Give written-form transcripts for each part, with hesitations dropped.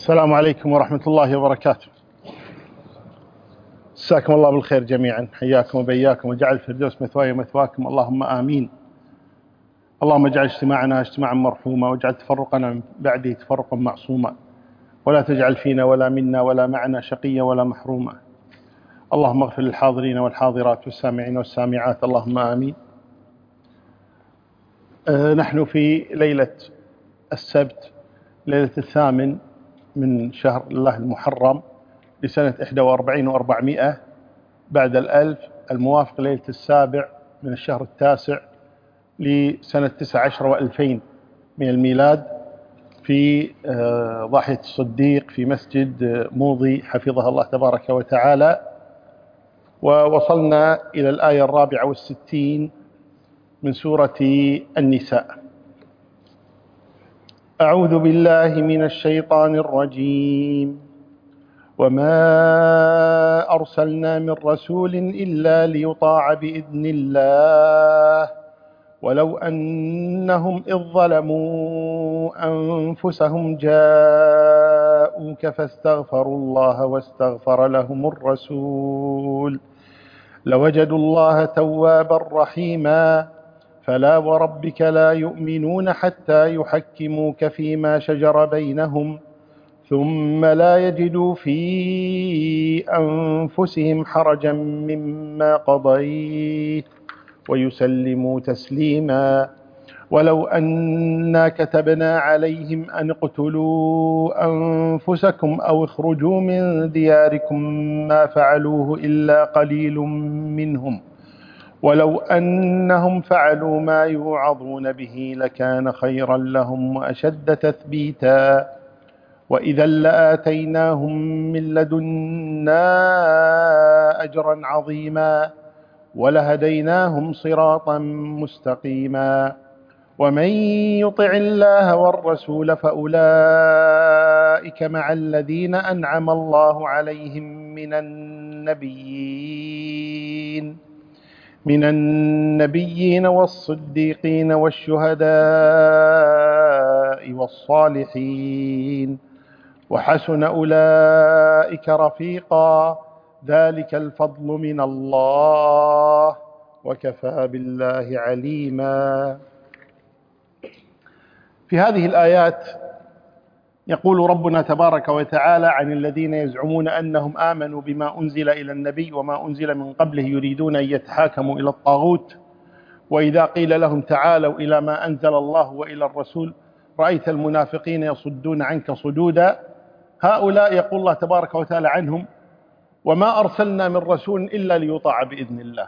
السلام عليكم ورحمة الله وبركاته. مساكم الله بالخير جميعا، حياكم وبياكم، وجعل الفردوس مثواي ومثواكم، اللهم آمين. اللهم اجعل اجتماعنا اجتماعا مرحوما، واجعل تفرقنا من بعده تفرقا معصوما، ولا تجعل فينا ولا منا ولا معنا شقيا ولا محروما. اللهم اغفر للحاضرين والحاضرات والسامعين والسامعات، اللهم آمين. نحن في ليلة السبت، ليلة 8 من شهر الله المحرم لسنة 41 و400 بعد الألف، الموافق ليلة 7 من الشهر 9 لسنة 19 و2000 من الميلاد، في ضاحية الصديق في مسجد موضي حفظها الله تبارك وتعالى. ووصلنا إلى الآية 64 من سورة النساء. أعوذ بالله من الشيطان الرجيم. وما أرسلنا من رسول إلا ليطاع بإذن الله ولو أنهم إذ ظلموا أنفسهم جاءوك فاستغفروا الله واستغفر لهم الرسول لوجدوا الله توابا رحيما. فلا وربك لا يؤمنون حتى يحكموك فيما شجر بينهم ثم لا يجدوا في أنفسهم حرجا مما قضيت ويسلموا تسليما. ولو أنا كتبنا عليهم أن اقتلوا أنفسكم أو اخرجوا من دياركم ما فعلوه إلا قليل منهم ولو أنهم فعلوا ما يوعظون به لكان خيرا لهم وأشد تثبيتا. وإذا لآتيناهم من لدنا أجرا عظيما ولهديناهم صراطا مستقيما. ومن يطع الله والرسول فأولئك مع الذين أنعم الله عليهم من النبيين والصديقين والشهداء والصالحين وحسن أولئك رفيقا. ذلك الفضل من الله وكفى بالله عليما. في هذه الآيات يقول ربنا تبارك وتعالى عن الذين يزعمون أنهم آمنوا بما أنزل إلى النبي وما أنزل من قبله يريدون أن يتحاكموا إلى الطاغوت، وإذا قيل لهم تعالوا إلى ما أنزل الله وإلى الرسول رأيت المنافقين يصدون عنك صدودا. هؤلاء يقول الله تبارك وتعالى عنهم: وما أرسلنا من رسول إلا ليطاع بإذن الله.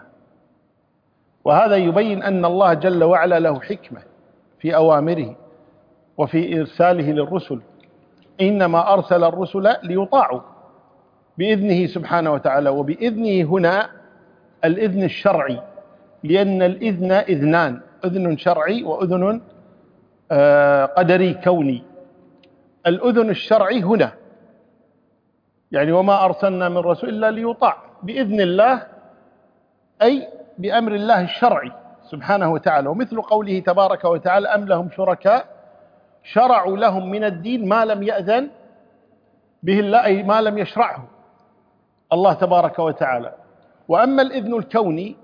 وهذا يبين أن الله جل وعلا له حكمة في أوامره وفي إرساله للرسل، إنما أرسل الرسل ليطاعوا بإذنه سبحانه وتعالى. وبإذنه هنا الإذن الشرعي، لأن الإذن إذنان: أذن شرعي وأذن قدري كوني. الأذن الشرعي هنا يعني وما أرسلنا من رسول إلا ليطاع بإذن الله، أي بأمر الله الشرعي سبحانه وتعالى. ومثل قوله تبارك وتعالى: أم لهم شركاء شرعوا لهم من الدين ما لم يأذن به الله، أي ما لم يشرعه الله تبارك وتعالى. وأما الإذن الكوني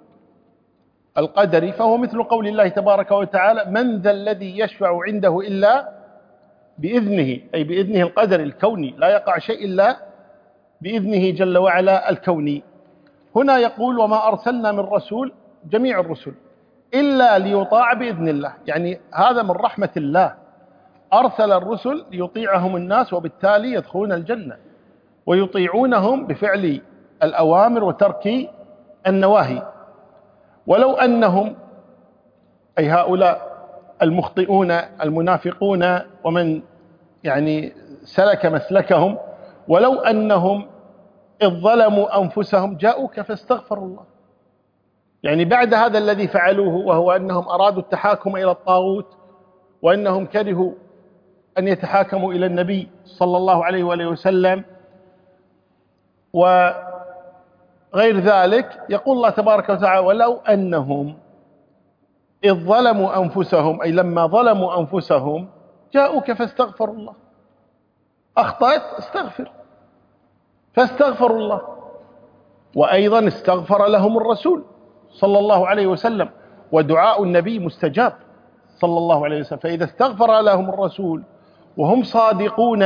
القدري فهو مثل قول الله تبارك وتعالى: من ذا الذي يشفع عنده إلا بإذنه، أي بإذنه القدري الكوني، لا يقع شيء إلا بإذنه جل وعلا الكوني. هنا يقول: وما أرسلنا من رسول، جميع الرسل، إلا ليطاع بإذن الله. يعني هذا من رحمة الله، أرسل الرسل ليطيعهم الناس وبالتالي يدخلون الجنة ويطيعونهم بفعل الأوامر وترك النواهي. ولو أنهم، أي هؤلاء المخطئون المنافقون ومن يعني سلك مسلكهم، ولو أنهم إذ ظلموا أنفسهم جاءوك فاستغفروا الله، يعني بعد هذا الذي فعلوه، وهو أنهم أرادوا التحاكم إلى الطاغوت وأنهم كرهوا أن يتحاكموا إلى النبي صلى الله عليه وآله وسلم وغير ذلك، يقول الله تبارك وتعالى: ولو أنهم إذ ظلموا أنفسهم، أي لما ظلموا أنفسهم جاءوك فاستغفروا الله. أخطأت استغفر، فاستغفروا الله. وأيضا استغفر لهم الرسول صلى الله عليه وسلم، ودعاء النبي مستجاب صلى الله عليه وسلم. فإذا استغفر لهم الرسول وهم صادقون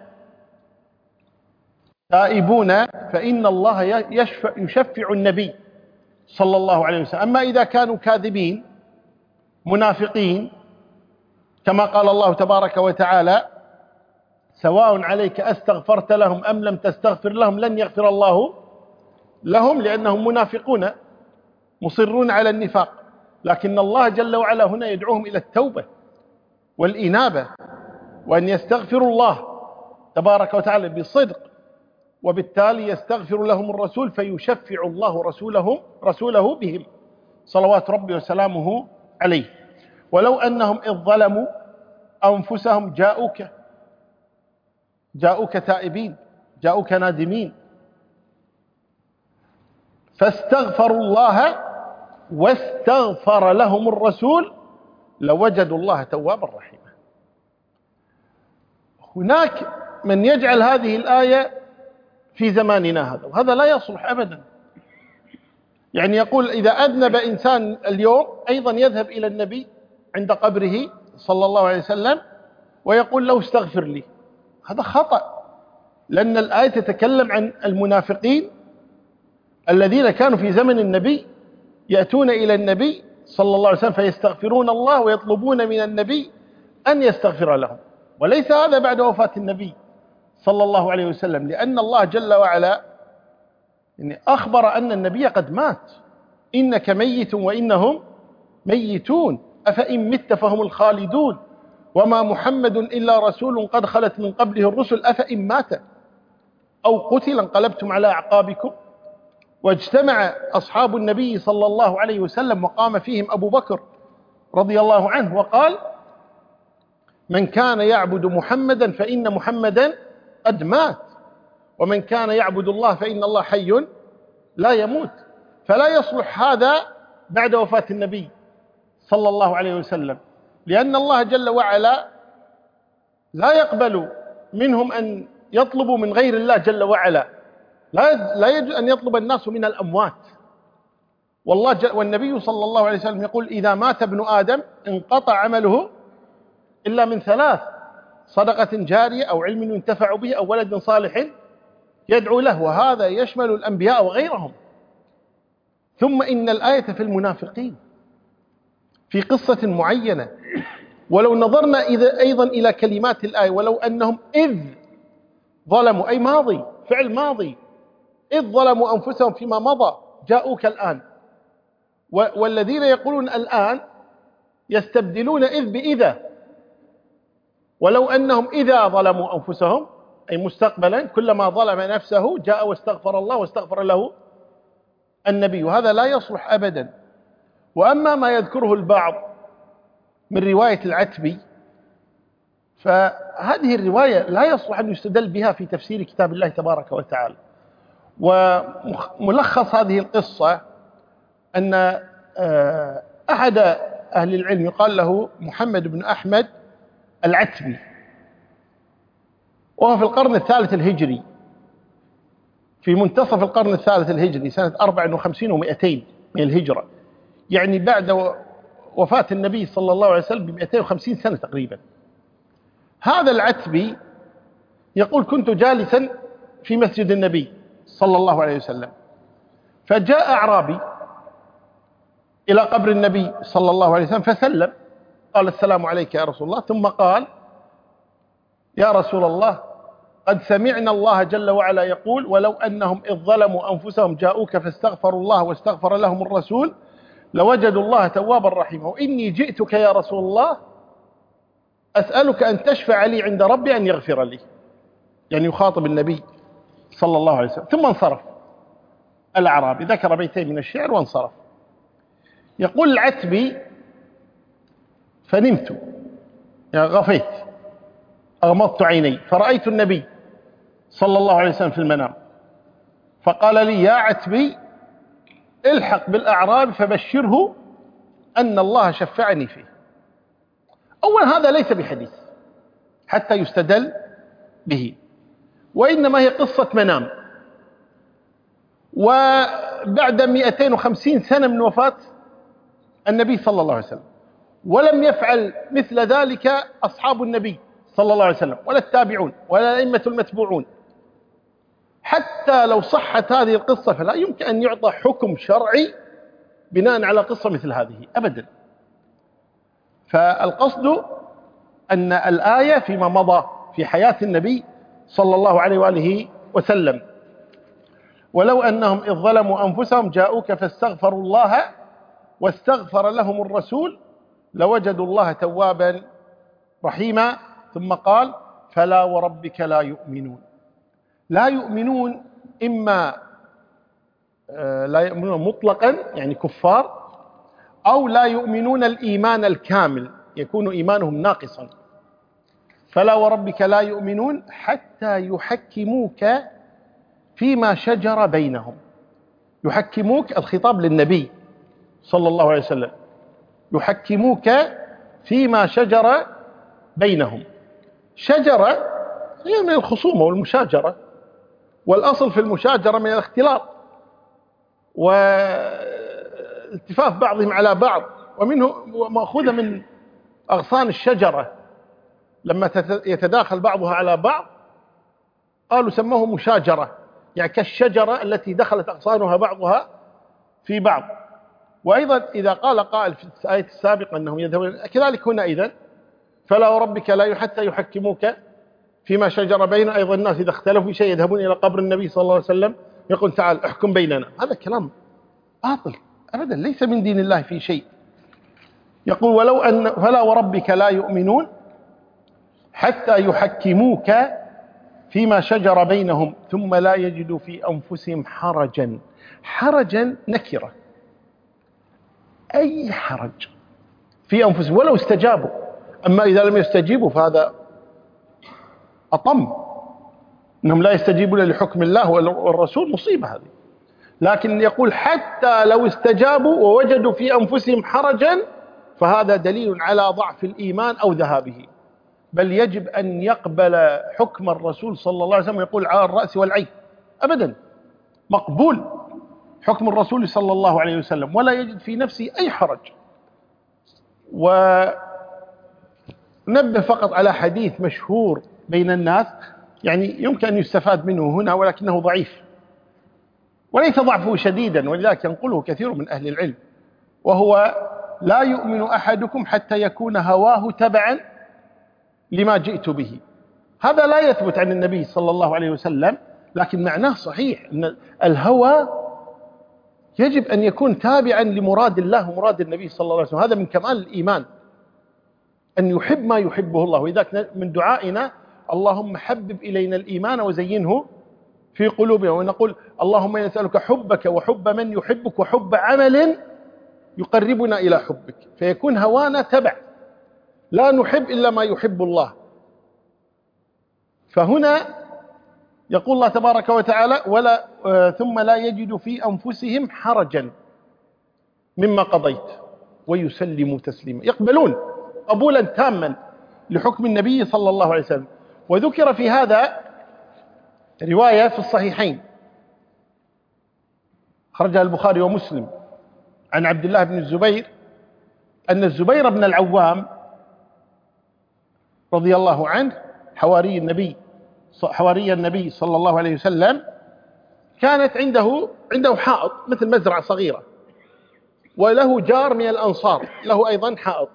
تائبون فإن الله يشفع النبي صلى الله عليه وسلم. أما إذا كانوا كاذبين منافقين كما قال الله تبارك وتعالى: سواء عليك أستغفرت لهم أم لم تستغفر لهم لن يغفر الله لهم، لأنهم منافقون مصرون على النفاق. لكن الله جل وعلا هنا يدعوهم إلى التوبة والإنابة، وأن يستغفروا الله تبارك وتعالى بصدق، وبالتالي يستغفر لهم الرسول فيشفع الله رسوله بهم صلوات ربي وسلامه عليه. ولو أنهم إذ ظلموا أنفسهم جاءوك تائبين، جاءوك نادمين، فاستغفروا الله واستغفر لهم الرسول لوجدوا الله توابا رحيما. هناك من يجعل هذه الآية في زماننا هذا، وهذا لا يصلح أبدا. يعني يقول إذا أذنب إنسان اليوم أيضا يذهب إلى النبي عند قبره صلى الله عليه وسلم ويقول له استغفر لي. هذا خطأ، لأن الآية تتكلم عن المنافقين الذين كانوا في زمن النبي يأتون إلى النبي صلى الله عليه وسلم فيستغفرون الله ويطلبون من النبي أن يستغفر لهم، وليس هذا بعد وفاة النبي صلى الله عليه وسلم، لأن الله جل وعلا أخبر أن النبي قد مات: إنك ميت وإنهم ميتون أفإن مت فهم الخالدون وما محمد إلا رسول قد خلت من قبله الرسل أفإن مات أو قتل انقلبتم على أعقابكم. واجتمع أصحاب النبي صلى الله عليه وسلم وقام فيهم أبو بكر رضي الله عنه وقال: من كان يعبد محمدا فإن محمدا قد مات، ومن كان يعبد الله فإن الله حي لا يموت. فلا يصلح هذا بعد وفاة النبي صلى الله عليه وسلم، لأن الله جل وعلا لا يقبل منهم أن يطلبوا من غير الله جل وعلا. لا يجوز أن يطلب الناس من الأموات. والنبي صلى الله عليه وسلم يقول: إذا مات ابن آدم انقطع عمله إلا من ثلاث: صدقة جارية أو علم ينتفع به أو ولد صالح يدعو له، وهذا يشمل الأنبياء وغيرهم. ثم إن الآية في المنافقين في قصة معينة. ولو نظرنا أيضا إلى كلمات الآية: ولو أنهم إذ ظلموا، أي ماضي، فعل ماضي، إذ ظلموا أنفسهم فيما مضى جاءوك الآن. والذين يقولون الآن يستبدلون إذ بإذا. ولو أنهم إذا ظلموا أنفسهم، أي مستقبلا، كلما ظلم نفسه جاء واستغفر الله واستغفر له النبي، وهذا لا يصلح أبدا. وأما ما يذكره البعض من رواية العتبي، فهذه الرواية لا يصلح أن يستدل بها في تفسير كتاب الله تبارك وتعالى. وملخص هذه القصة أن أحد أهل العلم يقال له محمد بن أحمد العتبي، وهو في القرن الثالث الهجري، في منتصف القرن الثالث الهجري سنة 54 و200 من الهجرة، يعني بعد وفاة النبي صلى الله عليه وسلم ب 250 سنة تقريبا. هذا العتبي يقول: كنت جالسا في مسجد النبي صلى الله عليه وسلم، فجاء أعرابي إلى قبر النبي صلى الله عليه وسلم فسلم، قال: السلام عليك يا رسول الله. ثم قال: يا رسول الله، قد سمعنا الله جل وعلا يقول: ولو أنهم إذ ظلموا أنفسهم جاءوك فاستغفروا الله واستغفر لهم الرسول لوجدوا الله توابا رحيما، وإني جئتك يا رسول الله أسألك أن تشفع لي عند ربي أن يغفر لي. يعني يخاطب النبي صلى الله عليه وسلم. ثم انصرف الأعرابي، ذكر بيتين من الشعر وانصرف. يقول العتبي: فنمت، يعني غفيت، أغمضت عيني، فرأيت النبي صلى الله عليه وسلم في المنام، فقال لي: يا عتبي، الحق بالأعراب فبشره أن الله شفعني فيه. أولا هذا ليس بحديث حتى يستدل به، وإنما هي قصة منام. وبعد 250 سنة من وفاة النبي صلى الله عليه وسلم، ولم يفعل مثل ذلك أصحاب النبي صلى الله عليه وسلم ولا التابعون ولا الأئمة المتبوعون. حتى لو صحت هذه القصة فلا يمكن أن يعطى حكم شرعي بناء على قصة مثل هذه أبدا. فالقصد أن الآية فيما مضى في حياة النبي صلى الله عليه وآله وسلم: ولو أنهم إذ ظلموا أنفسهم جاءوك فاستغفروا الله واستغفر لهم الرسول لوجدوا الله توابا رحيما. ثم قال: فلا وربك لا يؤمنون. لا يؤمنون إما لا يؤمنون مطلقا يعني كفار، أو لا يؤمنون الإيمان الكامل يكون إيمانهم ناقصا. فلا وربك لا يؤمنون حتى يحكموك فيما شجر بينهم. يحكموك الخطاب للنبي صلى الله عليه وسلم، يحكموك فيما شجر بينهم. شجرة هي من الخصومة والمشاجرة، والأصل في المشاجرة من الاختلاط والتفاف بعضهم على بعض، ومنه مأخوذة من أغصان الشجرة لما يتداخل بعضها على بعض قالوا سموه مشاجرة، يعني كالشجرة التي دخلت أغصانها بعضها في بعض. وأيضا إذا قال قائل في الآية السابقة أنهم يذهبون، كذلك هنا إذن فلا وربك لا حتى يحكموك فيما شجر بين. أيضا الناس إذا اختلفوا في شيء يذهبون إلى قبر النبي صلى الله عليه وسلم يقول: تعال احكم بيننا. هذا كلام باطل أبدا، ليس من دين الله في شيء. يقول: ولو أن فلا وربك لا يؤمنون حتى يحكموك فيما شجر بينهم ثم لا يجدوا في أنفسهم حرجا. حرجا نكرة، أي حرج في أنفسهم ولو استجابوا. أما إذا لم يستجيبوا فهذا أطم، أنهم لا يستجيبون لحكم الله والرسول، مصيبة هذه. لكن يقول حتى لو استجابوا ووجدوا في أنفسهم حرجا فهذا دليل على ضعف الإيمان أو ذهابه، بل يجب أن يقبل حكم الرسول صلى الله عليه وسلم. يقول: على الرأس والعين، أبدا مقبول حكم الرسول صلى الله عليه وسلم، ولا يجد في نفسه أي حرج. ونبه فقط على حديث مشهور بين الناس، يعني يمكن أن يستفاد منه هنا ولكنه ضعيف وليس ضعفه شديدا، ولذلك ينقله كثير من أهل العلم، وهو: لا يؤمن أحدكم حتى يكون هواه تبعا لما جئت به. هذا لا يثبت عن النبي صلى الله عليه وسلم، لكن معناه صحيح أن الهوى يجب أن يكون تابعا لمراد الله ومراد النبي صلى الله عليه وسلم. هذا من كمال الإيمان أن يحب ما يحبه الله. وإذا من دعائنا: اللهم حبب إلينا الإيمان وزينه في قلوبنا. ونقول: اللهم نسألك حبك وحب من يحبك وحب عمل يقربنا إلى حبك. فيكون هوانا تبع، لا نحب إلا ما يحب الله. فهنا يقول الله تبارك وتعالى: ثم لا يجد في أنفسهم حرجا مما قضيت ويسلموا تسليما. يقبلون قبولا تاما لحكم النبي صلى الله عليه وسلم. وذكر في هذا رواية في الصحيحين خرجها البخاري ومسلم عن عبد الله بن الزبير أن الزبير بن العوام رضي الله عنه حواري النبي صلى الله عليه وسلم، كانت عنده حائط مثل مزرعة صغيرة، وله جار من الأنصار له أيضا حائط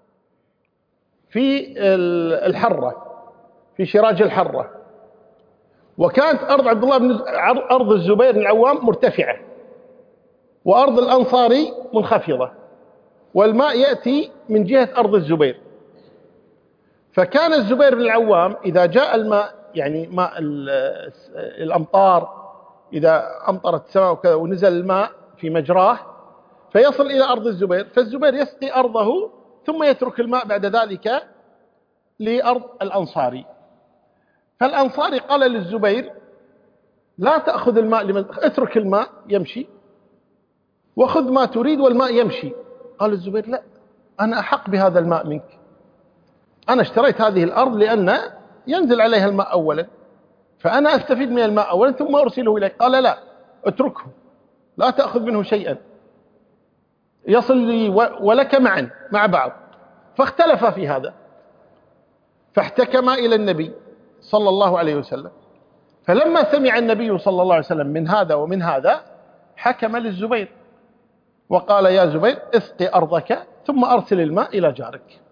في الحرة، في شراج الحرة. وكانت أرض الزبير بن العوام مرتفعة، وأرض الأنصاري منخفضة، والماء يأتي من جهة أرض الزبير. فكان الزبير بن العوام إذا جاء الماء، يعني ماء الأمطار، إذا أمطرت السماء وكذا ونزل الماء في مجراه فيصل إلى أرض الزبير، فالزبير يسقي أرضه ثم يترك الماء بعد ذلك لأرض الأنصاري. فالأنصاري قال للزبير: لا تأخذ الماء اترك الماء يمشي وخذ ما تريد والماء يمشي. قال الزبير: لا، أنا أحق بهذا الماء منك، أنا اشتريت هذه الأرض لأن ينزل عليها الماء أولا، فأنا أستفيد من الماء أولا ثم أرسله إليك. قال لا، اتركه، لا تأخذ منه شيئا، يصل لي ولك معا مع بعض. فاختلف في هذا، فاحتكما إلى النبي صلى الله عليه وسلم. فلما سمع النبي صلى الله عليه وسلم من هذا ومن هذا، حكم للزبير وقال: يا زبير، اسقي أرضك ثم أرسل الماء إلى جارك،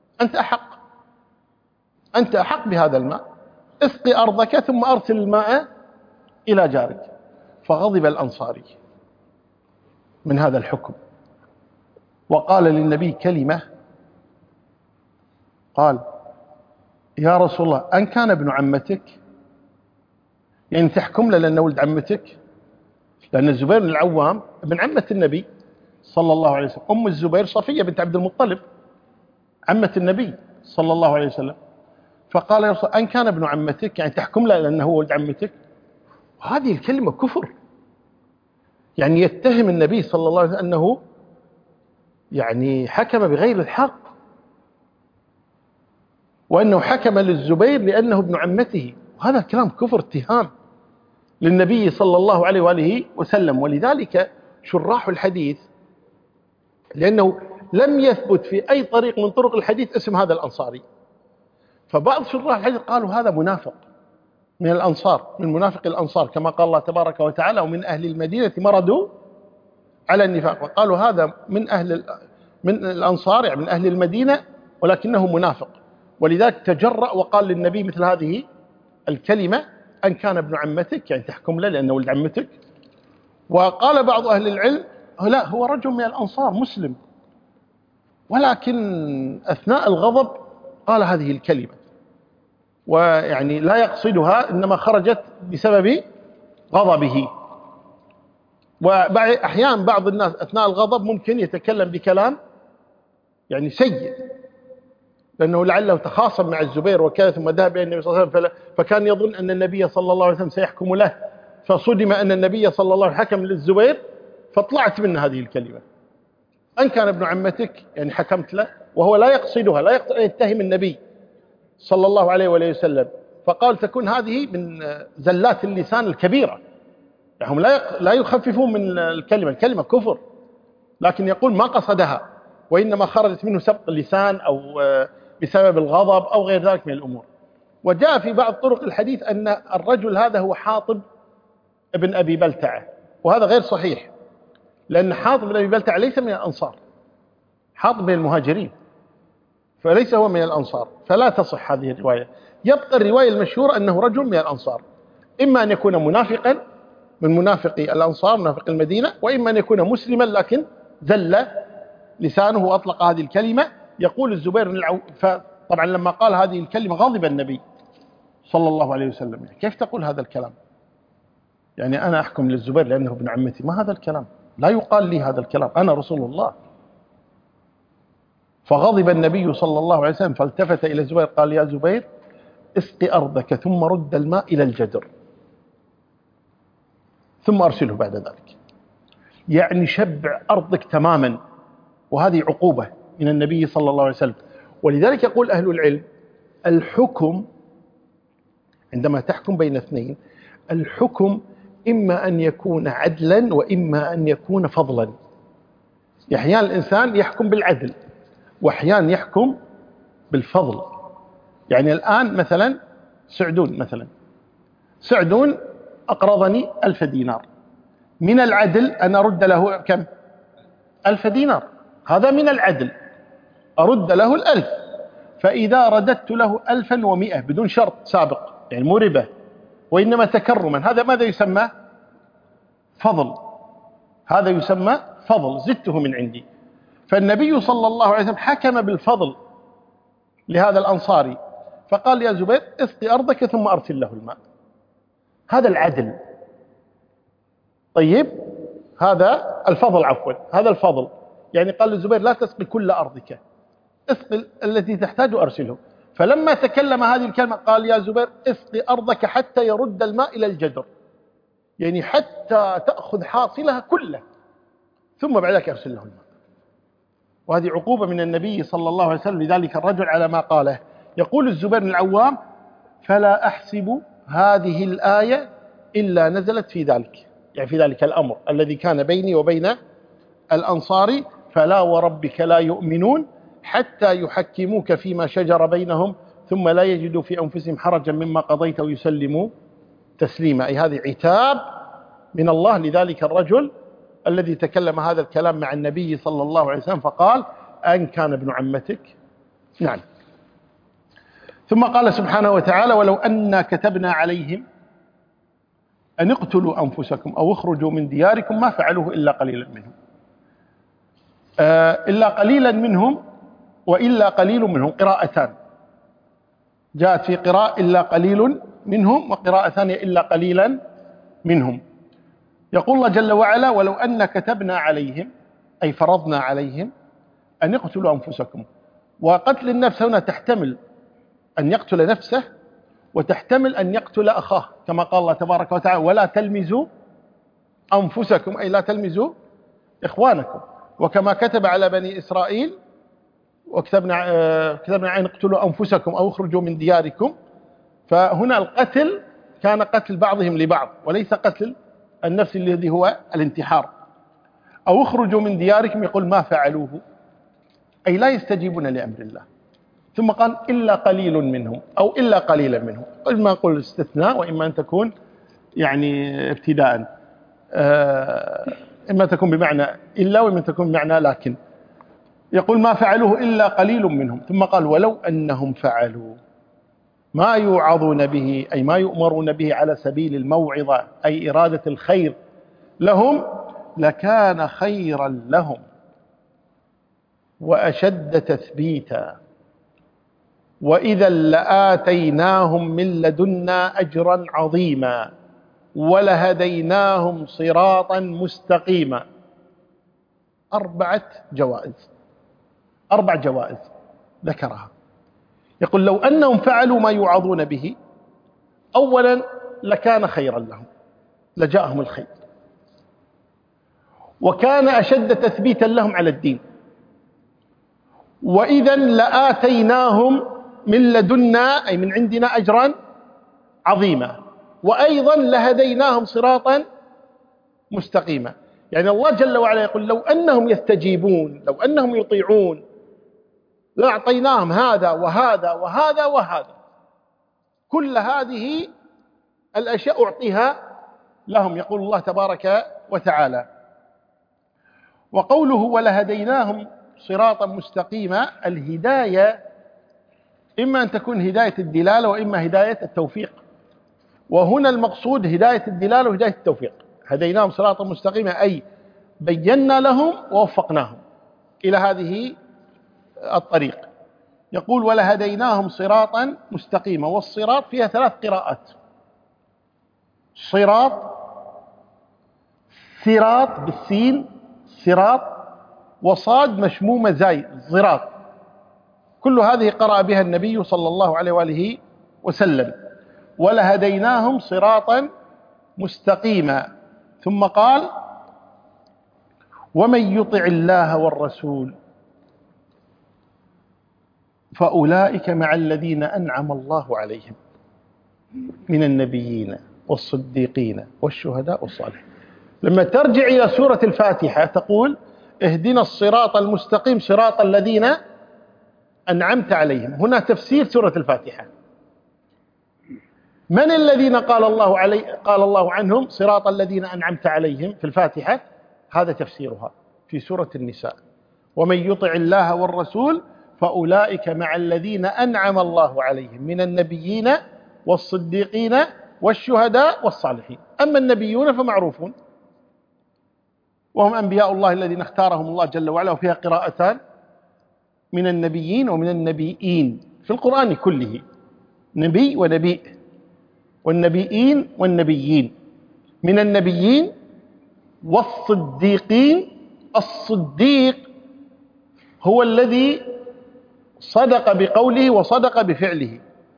أنت أحق بهذا الماء، اسقي أرضك ثم أرسل الماء إلى جارك. فغضب الأنصاري من هذا الحكم، وقال للنبي كلمة، قال: يا رسول الله، أن كان ابن عمتك، يعني تحكم له لأنه ولد عمتك؟ لأن الزبير بن العوام ابن عمة النبي صلى الله عليه وسلم، أم الزبير صفية بنت عبد المطلب عمة النبي صلى الله عليه وسلم. فقال: يا رسول الله، أن كان ابن عمتك، يعني تحكم له لأنه هو ولد عمتك؟ وهذه الكلمة كفر، يعني يتهم النبي صلى الله عليه وسلم أنه يعني حكم بغير الحق، وأنه حكم للزبير لأنه ابن عمته. وهذا الكلام كفر، اتهام للنبي صلى الله عليه وآله وسلم. ولذلك شراح الحديث، لأنه لم يثبت في أي طريق من طرق الحديث اسم هذا الأنصاري، فبعض شراح الحديث قالوا هذا منافق من الأنصار، من منافق الأنصار، كما قال الله تبارك وتعالى: ومن أهل المدينة مردوا على النفاق. وقالوا هذا من الأنصار، يعني من أهل المدينة، ولكنه منافق. ولذلك تجرأ وقال للنبي مثل هذه الكلمة: أن كان ابن عمتك، يعني تحكم له لأنه ولد عمتك. وقال بعض أهل العلم: لا، هو رجل من الأنصار مسلم، ولكن أثناء الغضب قال هذه الكلمة، ويعني لا يقصدها، إنما خرجت بسبب غضبه. وأحيانا بعض الناس أثناء الغضب ممكن يتكلم بكلام يعني سيء، لأنه لعله تخاصم مع الزبير وكذا، ثم ذهب إلى النبي صلى الله عليه وسلم، فكان يظن أن النبي صلى الله عليه وسلم سيحكم له، فصدم أن النبي صلى الله عليه وسلم حكم للزبير، فطلعت منه هذه الكلمة: أن كان ابن عمتك، يعني حكمت له، وهو لا يقصدها، لا يقصد أن يتهم النبي صلى الله عليه وآله وسلم. فقال تكون هذه من زلات اللسان الكبيرة، يعني هم لا يخففون من الكلمة كفر، لكن يقول ما قصدها، وإنما خرجت منه سبق اللسان أو بسبب الغضب أو غير ذلك من الأمور. وجاء في بعض طرق الحديث أن الرجل هذا هو حاطب ابن أبي بلتعة، وهذا غير صحيح، لأن حاطب بن أبي بلتعة ليس من الأنصار، حاطب من المهاجرين، فليس هو من الأنصار، فلا تصح هذه الرواية. يبقى الرواية المشهورة أنه رجل من الأنصار، إما أن يكون منافقا من منافقي الأنصار، منافق المدينة، وإما أن يكون مسلما لكن زل لسانه وأطلق هذه الكلمة. يقول الزبير بن العوام، فطبعا لما قال هذه الكلمة غضب النبي صلى الله عليه وسلم: يعني كيف تقول هذا الكلام؟ يعني أنا أحكم للزبير لأنه ابن عمتي؟ ما هذا الكلام، لا يقال لي هذا الكلام، أنا رسول الله. فغضب النبي صلى الله عليه وسلم، فالتفت إلى الزبير قال: يا زبير، اسقي أرضك ثم رد الماء إلى الجدر ثم أرسله بعد ذلك، يعني شبع أرضك تماما. وهذه عقوبة من النبي صلى الله عليه وسلم. ولذلك يقول أهل العلم: الحكم عندما تحكم بين اثنين، الحكم إما أن يكون عدلا وإما أن يكون فضلا. أحيانا الإنسان يحكم بالعدل، وأحيانا يحكم بالفضل. يعني الآن مثلا سعدون أقرضني 1000 دينار، من العدل أن أرد له كم؟ 1000 دينار، هذا من العدل، أرد له 1000. فإذا رددت له 1100 بدون شرط سابق، يعني مو ربا وإنما تكرما، هذا ماذا يسمى؟ فضل. هذا يسمى فضل، زدته من عندي. فالنبي صلى الله عليه وسلم حكم بالفضل لهذا الأنصاري، فقال: يا زبير، اسقي أرضك ثم أرسل له الماء. هذا العدل. طيب، هذا الفضل، عفوا، هذا الفضل. يعني قال للزبير: لا تسقي كل أرضك، اسقي التي تحتاج أرسله. فلما تكلم هذه الكلمة قال: يا زبير، اسقي أرضك حتى يرد الماء إلى الجدر، يعني حتى تأخذ حاصلها كله، ثم بعد ذلك أرسل له الماء. وهذه عقوبة من النبي صلى الله عليه وسلم لذلك الرجل على ما قاله. يقول الزبير بن العوام: فلا أحسب هذه الآية إلا نزلت في ذلك، يعني في ذلك الأمر الذي كان بيني وبين الأنصار، فلا وربك لا يؤمنون حتى يحكموك فيما شجر بينهم ثم لا يجدوا في أنفسهم حرجا مما قضيت ويسلموا تسليما. أي هذه عتاب من الله لذلك الرجل الذي تكلم هذا الكلام مع النبي صلى الله عليه وسلم فقال: أن كان ابن عمتك؟ نعم. ثم قال سبحانه وتعالى: ولو أنا كتبنا عليهم أن اقتلوا أنفسكم أو اخرجوا من دياركم ما فعلوه إلا قليلا منهم. إلا قليلا منهم وإلا قليل منهم قراءتان، جاءت في قراءة إلا قليل منهم، وقراءة ثانية إلا قليلا منهم. يقول الله جل وعلا: ولو أن كتبنا عليهم أي فرضنا عليهم أن يقتلوا أنفسكم. وقتل النفس هنا تحتمل أن يقتل نفسه وتحتمل أن يقتل أخاه، كما قال الله تبارك وتعالى: ولا تلمزوا أنفسكم، أي لا تلمزوا إخوانكم. وكما كتب على بني إسرائيل: وكتبنا أن اقتلوا أنفسكم أو اخرجوا من دياركم. فهنا القتل كان قتل بعضهم لبعض وليس قتل النفس الذي هو الانتحار. أو اخرجوا من دياركم، يقول ما فعلوه، أي لا يستجيبون لأمر الله. ثم قال: إلا قليل منهم أو إلا قليلا منهم، إما نقول استثناء وإما أن تكون يعني ابتداء، إما تكون بمعنى إلا وإما تكون بمعنى لكن. يقول ما فعلوه إلا قليل منهم. ثم قال: ولو أنهم فعلوا ما يوعظون به، أي ما يؤمرون به على سبيل الموعظة، أي إرادة الخير لهم، لكان خيرا لهم وأشد تثبيتا وإذا لآتيناهم من لدنا أجرا عظيما ولهديناهم صراطا مستقيما. 4 جوائز، 4 جوائز ذكرها. يقول: لو أنهم فعلوا ما يوعظون به، أولا لكان خيرا لهم، لجاءهم الخير، وكان أشد تثبيتا لهم على الدين، وإذا لآتيناهم من لدنا أي من عندنا أجرا عظيما، وأيضا لهديناهم صراطا مستقيما. يعني الله جل وعلا يقول: لو أنهم يستجيبون، لو أنهم يطيعون، لأعطيناهم هذا وهذا وهذا وهذا، كل هذه الأشياء أعطيها لهم، يقول الله تبارك وتعالى. وقوله ولهديناهم صراطا مستقيما، الهداية إما أن تكون هداية الدلالة وإما هداية التوفيق، وهنا المقصود هداية الدلالة وهداية التوفيق. هديناهم صراطا مستقيما أي بينا لهم ووفقناهم إلى هذه الطريق. يقول: ولهديناهم صراطا مستقيما، والصراط فيها 3 قراءات: صراط، صراط بالسين صراط، وصاد مشمومة زاي صراط. كل هذه قرأ بها النبي صلى الله عليه وآله وسلم. ولهديناهم صراطا مستقيما. ثم قال: ومن يطع الله والرسول فأولئك مع الذين أنعم الله عليهم من النبيين والصديقين والشهداء والصالحين. لما ترجع إلى سورة الفاتحة تقول: اهدنا الصراط المستقيم صراط الذين أنعمت عليهم. هنا تفسير سورة الفاتحة. من الذين قال الله عنهم صراط الذين أنعمت عليهم في الفاتحة؟ هذا تفسيرها في سورة النساء: ومن يطع الله والرسول فأولئك مع الذين أنعم الله عليهم من النبيين والصديقين والشهداء والصالحين. أما النبيون فمعروفون وهم أنبياء الله الذين اختارهم الله جل وعلا. وفيها قراءتان: من النبيين ومن النبيين في القرآن كله، نبي ونبي، والنبيين والنبيين، من النبيين والصديقين. الصديق هو الذي صدق بقوله وصدق بفعله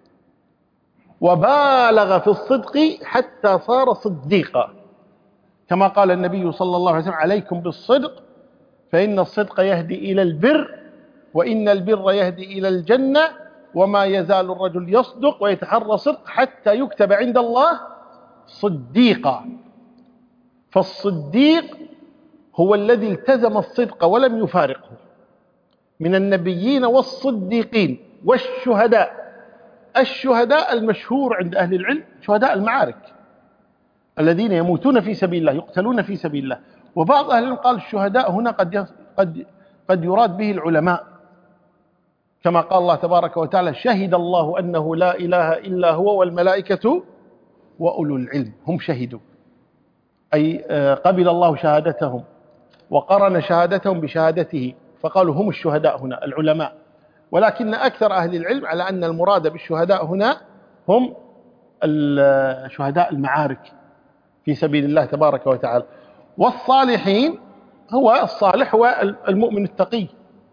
وبالغ في الصدق حتى صار صديقا، كما قال النبي صلى الله عليه وسلم: عليكم بالصدق فإن الصدق يهدي إلى البر وإن البر يهدي إلى الجنة وما يزال الرجل يصدق ويتحرى صدق حتى يكتب عند الله صديقا. فالصديق هو الذي التزم الصدق ولم يفارقه من النبيين والصديقين والشهداء. الشهداء المشهور عند أهل العلم شهداء المعارك الذين يموتون في سبيل الله، يقتلون في سبيل الله. وبعض أهل العلم قال الشهداء هنا قد يراد به العلماء، كما قال الله تبارك وتعالى: شهد الله أنه لا إله إلا هو والملائكة وأولو العلم. هم شهدوا، أي قبل الله شهادتهم وقرن شهادتهم بشهادته، فقالوا هم الشهداء هنا العلماء. ولكن أكثر أهل العلم على أن المراد بالشهداء هنا هم شهداء المعارك في سبيل الله تبارك وتعالى. والصالحين، هو الصالح هو المؤمن التقي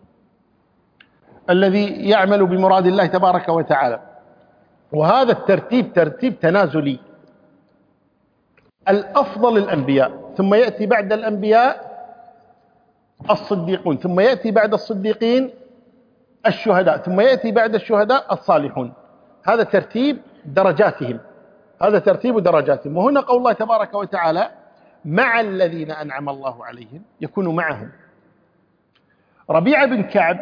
الذي يعمل بمراد الله تبارك وتعالى. وهذا الترتيب ترتيب تنازلي. الأفضل الأنبياء، ثم يأتي بعد الأنبياء الصديقون، ثم يأتي بعد الصديقين الشهداء، ثم يأتي بعد الشهداء الصالحون. هذا ترتيب درجاتهم، هذا ترتيب درجاتهم. وهنا قول الله تبارك وتعالى: مع الذين أنعم الله عليهم، يكون معهم. ربيعة بن كعب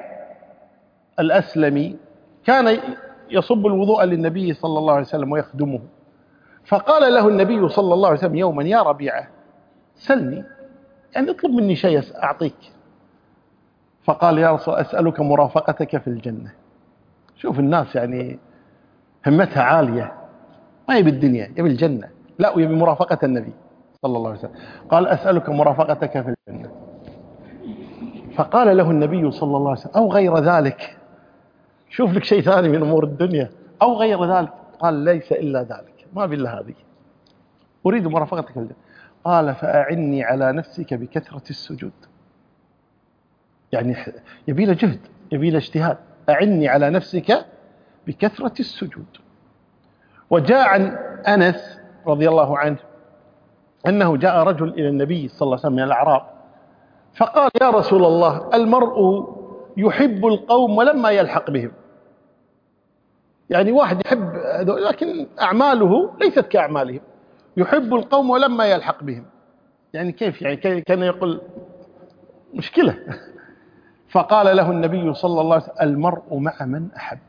الأسلمي كان يصب الوضوء للنبي صلى الله عليه وسلم ويخدمه، فقال له النبي صلى الله عليه وسلم يوما: يا ربيعة سلني، يعني اطلب مني شيء أعطيك. فقال: يا رسول أسألك مرافقتك في الجنة. شوف الناس يعني همتها عالية، ما يبي الدنيا، يبي الجنة، لا ويبي مرافقة النبي صلى الله عليه وسلم. قال: أسألك مرافقتك في الجنة. فقال له النبي صلى الله عليه وسلم: أو غير ذلك، شوف لك شيء ثاني من أمور الدنيا، أو غير ذلك. قال: ليس إلا ذلك، ما بالله هذه، أريد مرافقتك في الجنة. قال: فأعني على نفسك بكثرة السجود. يعني يبي له جهد، يبي له اجتهاد. أعني على نفسك بكثرة السجود. وجاء عن أنس رضي الله عنه أنه جاء رجل إلى النبي صلى الله عليه وسلم من الأعراب، فقال: يا رسول الله، المرء يحب القوم ولما يلحق بهم. يعني واحد يحب لكن أعماله ليست كأعمالهم، يحب القوم ولما يلحق بهم. يعني كيف؟ يعني كان يقول مشكلة. فقال له النبي صلى الله عليه وسلم: المرء مع من أحب.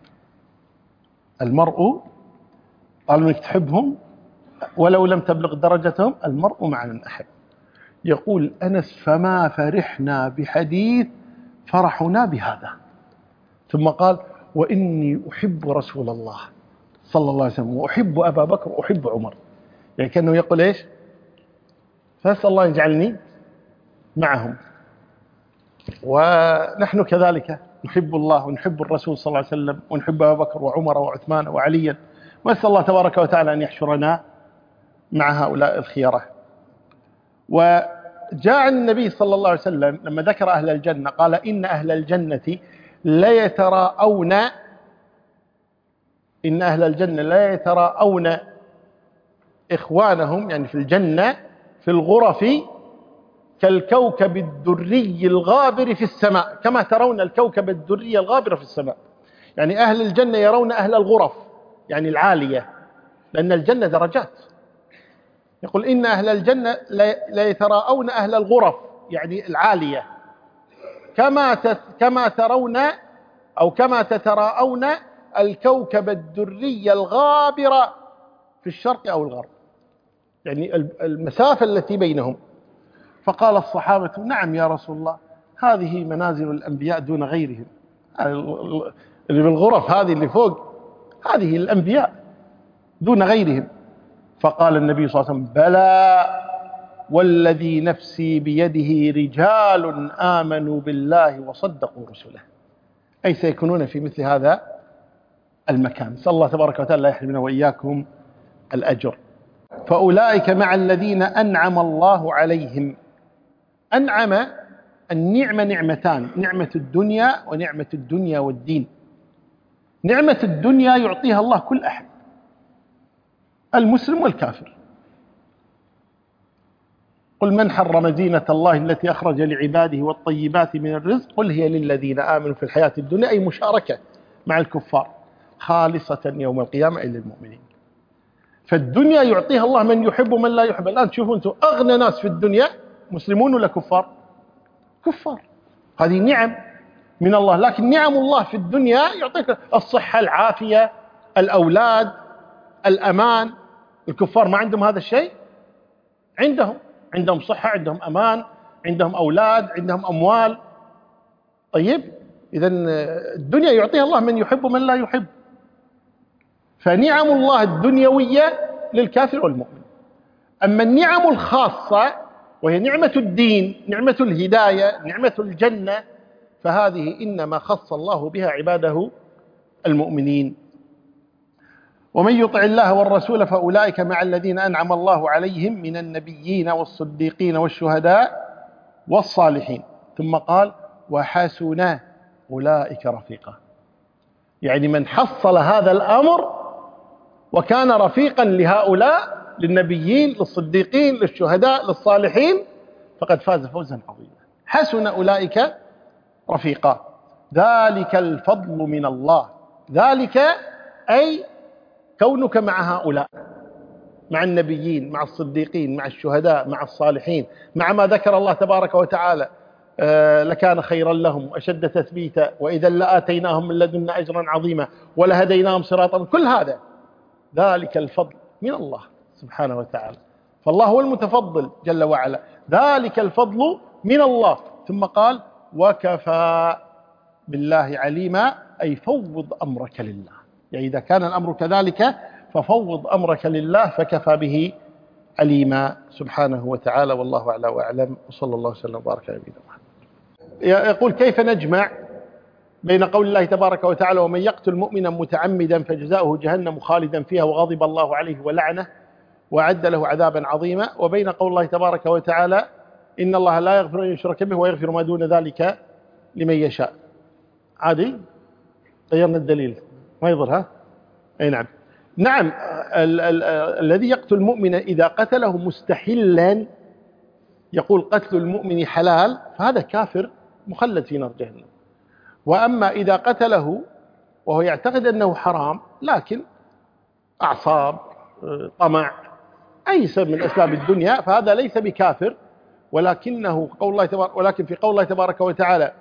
المرء، قالوا انك تحبهم ولو لم تبلغ درجتهم، المرء مع من أحب. يقول أنس: فما فرحنا بحديث فرحنا بهذا. ثم قال: وإني أحب رسول الله صلى الله عليه وسلم، وأحب أبا بكر، وأحب عمر. يعني كأنه يقول إيش؟ فأسأل الله يجعلني معهم. ونحن كذلك نحب الله ونحب الرسول صلى الله عليه وسلم، ونحب أبا بكر وعمر وعثمان وعليا، وأسأل الله تبارك وتعالى أن يحشرنا مع هؤلاء الخيرة. وجاء النبي صلى الله عليه وسلم لما ذكر أهل الجنة قال: إن أهل الجنة لا يتراءون، إن أهل الجنة لا يتراءون إخوانهم، يعني في الجنة في الغرف، كالكوكب الدري الغابر في السماء، كما ترون الكوكب الدري الغابر في السماء. يعني أهل الجنة يرون أهل الغرف يعني العالية، لأن الجنة درجات. يقول: إن أهل الجنة لا يتراءون أهل الغرف يعني العالية، كما ترون أو كما تتراءون الكوكب الدري الغابر في الشرق أو الغرب، يعني المسافة التي بينهم. فقال الصحابة: نعم يا رسول الله، هذه منازل الأنبياء دون غيرهم. اللي بالغرف هذه اللي فوق هذه الأنبياء دون غيرهم. فقال النبي صلى الله عليه وسلم: بلى والذي نفسي بيده رجال آمنوا بالله وصدقوا رسله، أي سيكونون في مثل هذا المكان. نسأل الله تبارك وتعالى لا يحرمنا وإياكم الأجر. فأولئك مع الذين أنعم الله عليهم. أنعم، النعمة نعمتان: نعمة الدنيا ونعمة الدنيا والدين. نعمة الدنيا يعطيها الله كل أحد، المسلم والكافر. قل من حرم زينة الله التي أخرج لعباده والطيبات من الرزق قل هي للذين آمنوا في الحياة الدنيا، أي مشاركة مع الكفار. خالصة يوم القيامة إلى المؤمنين. فالدنيا يعطيها الله من يحب ومن لا يحب. الآن تشوفوا أنتم أغنى ناس في الدنيا مسلمون ولا كفار؟ كفار. هذه نعم من الله. لكن نعم الله في الدنيا يعطيك الصحة، العافية، الأولاد، الأمان. الكفار ما عندهم هذا الشيء؟ عندهم صحة، عندهم أمان، عندهم أولاد، عندهم أموال. طيب إذن الدنيا يعطيها الله من يحب ومن لا يحب. فنعم الله الدنيوية للكافر والمؤمن. أما النعم الخاصة وهي نعمة الدين، نعمة الهداية، نعمة الجنة، فهذه إنما خص الله بها عباده المؤمنين. ومن يطع الله والرسول فأولئك مع الذين أنعم الله عليهم من النبيين والصديقين والشهداء والصالحين. ثم قال وحسن أولئك رفيقا. يعني من حصل هذا الأمر وكان رفيقا لهؤلاء، للنبيين، للصديقين، للشهداء، للصالحين، فقد فاز فوزا عظيما. حسن أولئك رفيقا. ذلك الفضل من الله. ذلك أي كونك مع هؤلاء، مع النبيين، مع الصديقين، مع الشهداء، مع الصالحين، مع ما ذكر الله تبارك وتعالى لكان خيرا لهم أشد تثبيتا وإذا لآتيناهم من لدنا أجرا عظيما ولهديناهم صراطا. كل هذا ذلك الفضل من الله سبحانه وتعالى. فالله هو المتفضل جل وعلا. ذلك الفضل من الله. ثم قال وكفى بالله عليما، أي فوض أمرك لله. يعني إذا كان الأمر كذلك ففوض أمرك لله فكفى به عليما سبحانه وتعالى. والله أعلى وأعلم، وصلى الله وسلم وبارك على نبينا محمد. يقول كيف نجمع بين قول الله تبارك وتعالى ومن يقتل مؤمنا متعمدا فجزاؤه جهنم خالدا فيها وغضب الله عليه ولعنه وأعد له عذابا عظيما، وبين قول الله تبارك وتعالى إن الله لا يغفر أن يشرك به ويغفر ما دون ذلك لمن يشاء؟ عادي غيرنا الدليل ما يضر. ها أي نعم. نعم الذي يقتل مؤمنا إذا قتله مستحلا، يقول قتل المؤمن حلال، فهذا كافر مخلد في نار جهنم. وأما إذا قتله وهو يعتقد أنه حرام لكن أعصاب، طمع، أي سبب من أسباب الدنيا، فهذا ليس بكافر. ولكنه ولكن في قول الله تبارك وتعالى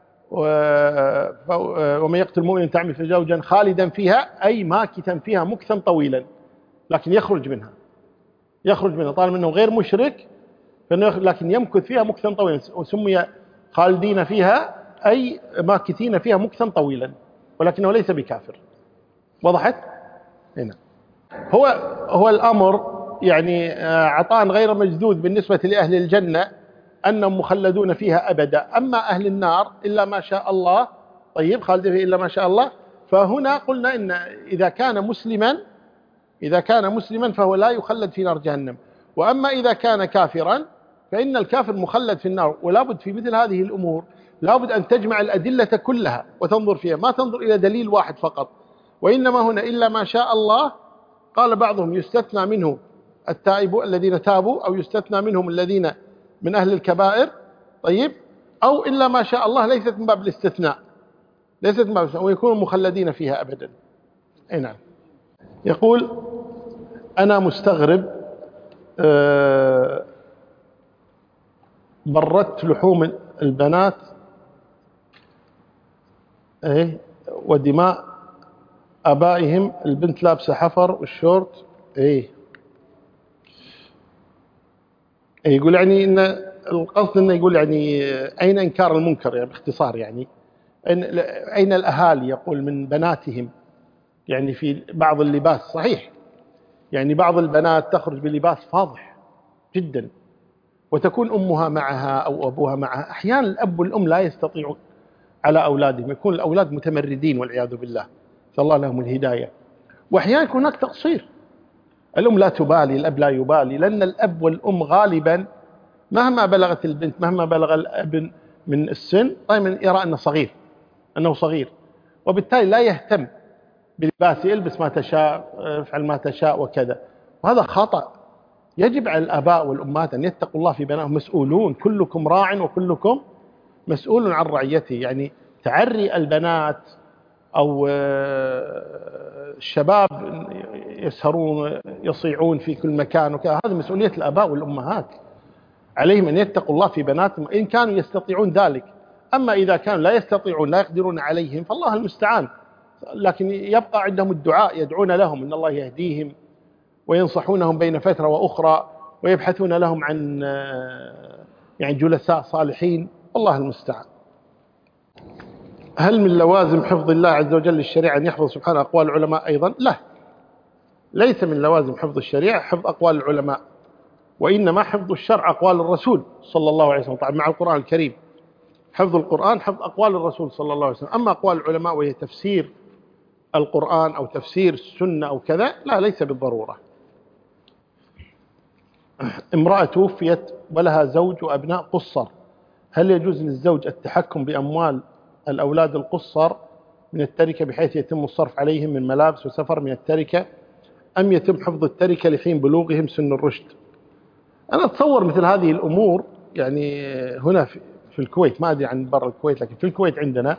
ومن يقتل مؤمنا متعمدا فجزاؤه خالدا فيها، أي ماكثا فيها مكثا طويلا، لكن يخرج منها طالما أنه غير مشرك، لكن يمكث فيها مكثا طويلا، وسمي خالدين فيها أي ماكثين فيها مكثا طويلا، ولكنه ليس بكافر. وضحت هنا؟ هو الأمر يعني عطاء غير مجدود بالنسبة لأهل الجنة أنهم مخلدون فيها أبدا. أما أهل النار إلا ما شاء الله، طيب خالدين فيها إلا ما شاء الله. فهنا قلنا إن إذا كان مسلما فهو لا يخلد في نار جهنم. وأما إذا كان كافرا فإن الكافر مخلد في النار. ولابد في مثل هذه الأمور لابد أن تجمع الأدلة كلها وتنظر فيها، ما تنظر إلى دليل واحد فقط. وإنما هنا إلا ما شاء الله، قال بعضهم يستثنى منه التائب الذين تابوا، أو يستثنى منهم الذين من أهل الكبائر. طيب أو إلا ما شاء الله ليست من باب الاستثناء، ويكونوا مخلدين فيها أبدا. أي نعم. يقول أنا مستغرب، بردت لحوم البنات ودماء أبائهم، البنت لابسة حفر والشورت. يقول يعني إن القصد إنه يقول يعني أين إنكار المنكر، يعني باختصار يعني أين الأهالي يقول من بناتهم يعني في بعض اللباس. صحيح يعني بعض البنات تخرج بلباس فاضح جدا وتكون أمها معها أو أبوها معها. أحيانا الأب والأم لا يستطيعون على أولادهم، يكون الأولاد متمردين والعياذ بالله، نسأل الله لهم الهداية. وأحيانا يكون هناك تقصير، الأم لا تبالي، الأب لا يبالي، لأن الأب والأم غالبا مهما بلغت البنت، مهما بلغ الابن من السن، دائما يرى أنه صغير، وبالتالي لا يهتم بلباسه، يلبس ما تشاء، افعل ما تشاء وكذا. وهذا خطأ. يجب على الآباء والأمهات أن يتقوا الله في بنائهم. مسؤولون، كلكم راع وكلكم مسؤول عن رعيته. يعني تعري البنات أو الشباب يسهرون يصيعون في كل مكان وكذا، هذه مسؤولية الآباء والأمهات، عليهم أن يتقوا الله في بناتهم إن كانوا يستطيعون ذلك. أما إذا كانوا لا يستطيعون لا يقدرون عليهم فالله المستعان، لكن يبقى عندهم الدعاء، يدعون لهم أن الله يهديهم وينصحونهم بين فترة وأخرى ويبحثون لهم عن يعني جلساء صالحين، الله المستعان. هل من لوازم حفظ الله عز وجل للشريعة أن يحفظ سبحانه أقوال العلماء أيضا؟ لا، ليس من لوازم حفظ الشريعة حفظ أقوال العلماء، وإنما حفظ الشرع أقوال الرسول صلى الله عليه وسلم، طبعا مع القرآن الكريم. حفظ القرآن حفظ أقوال الرسول صلى الله عليه وسلم. أما أقوال العلماء وهي تفسير القرآن أو تفسير السنة أو كذا، لا، ليس بالضرورة. امرأة توفيت ولها زوج وأبناء قصر، هل يجوز للزوج التحكم بأموال الأولاد القصر من التركة بحيث يتم الصرف عليهم من ملابس وسفر من التركة، أم يتم حفظ التركة لحين بلوغهم سن الرشد؟ أنا أتصور مثل هذه الأمور يعني هنا في الكويت، ما أدري عن برا الكويت، لكن في الكويت عندنا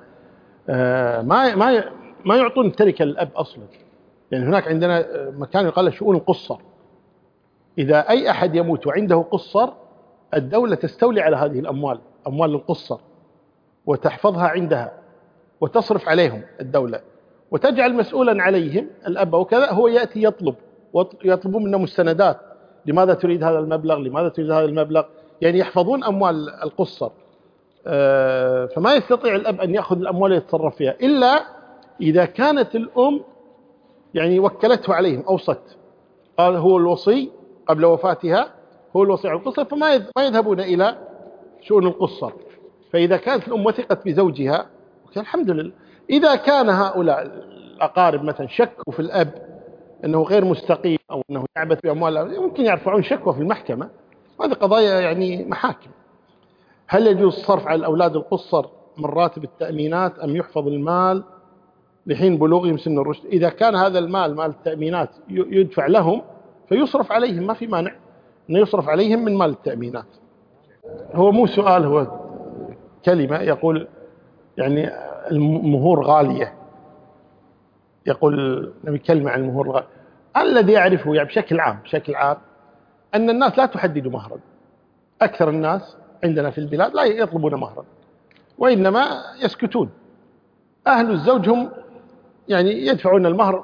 ما يعطون التركة للأب أصلا. يعني هناك عندنا مكان يقال له شؤون القصر، إذا أي أحد يموت وعنده قصر الدولة تستولي على هذه الأموال، أموال القصر، وتحفظها عندها وتصرف عليهم الدولة، وتجعل مسؤولا عليهم الأب وكذا، هو يأتي يطلبون منه مستندات، لماذا تريد هذا المبلغ، لماذا تريد هذا المبلغ، يعني يحفظون أموال القصر. فما يستطيع الأب أن يأخذ الأموال ويتصرف فيها إلا إذا كانت الأم يعني وكلته عليهم، أوصت، قال هو الوصي قبل وفاتها، هو الوصي على القصر، فما يذهبون إلى شؤون القصر. فإذا كانت الأم وثقت بزوجها الحمد لله. إذا كان هؤلاء الأقارب مثلا شكوا في الأب أنه غير مستقيم أو أنه يعبث بأموال، ممكن يرفعون شكوى في المحكمة، هذه قضايا يعني محاكم. هل يجوز الصرف على الأولاد القصر من راتب التأمينات أم يحفظ المال لحين بلوغهم سن الرشد؟ إذا كان هذا المال مال التأمينات يدفع لهم فيصرف عليهم، ما في مانع أنه يصرف عليهم من مال التأمينات. هو مو سؤال، هو كلمة، يقول يعني المهور غالية، يقول نبي كلمة عن المهور الغالية. الذي يعرفه يعني بشكل عام أن الناس لا تحدد مهرا، أكثر الناس عندنا في البلاد لا يطلبون مهرا، وإنما يسكتون. أهل الزوج هم يعني يدفعون المهر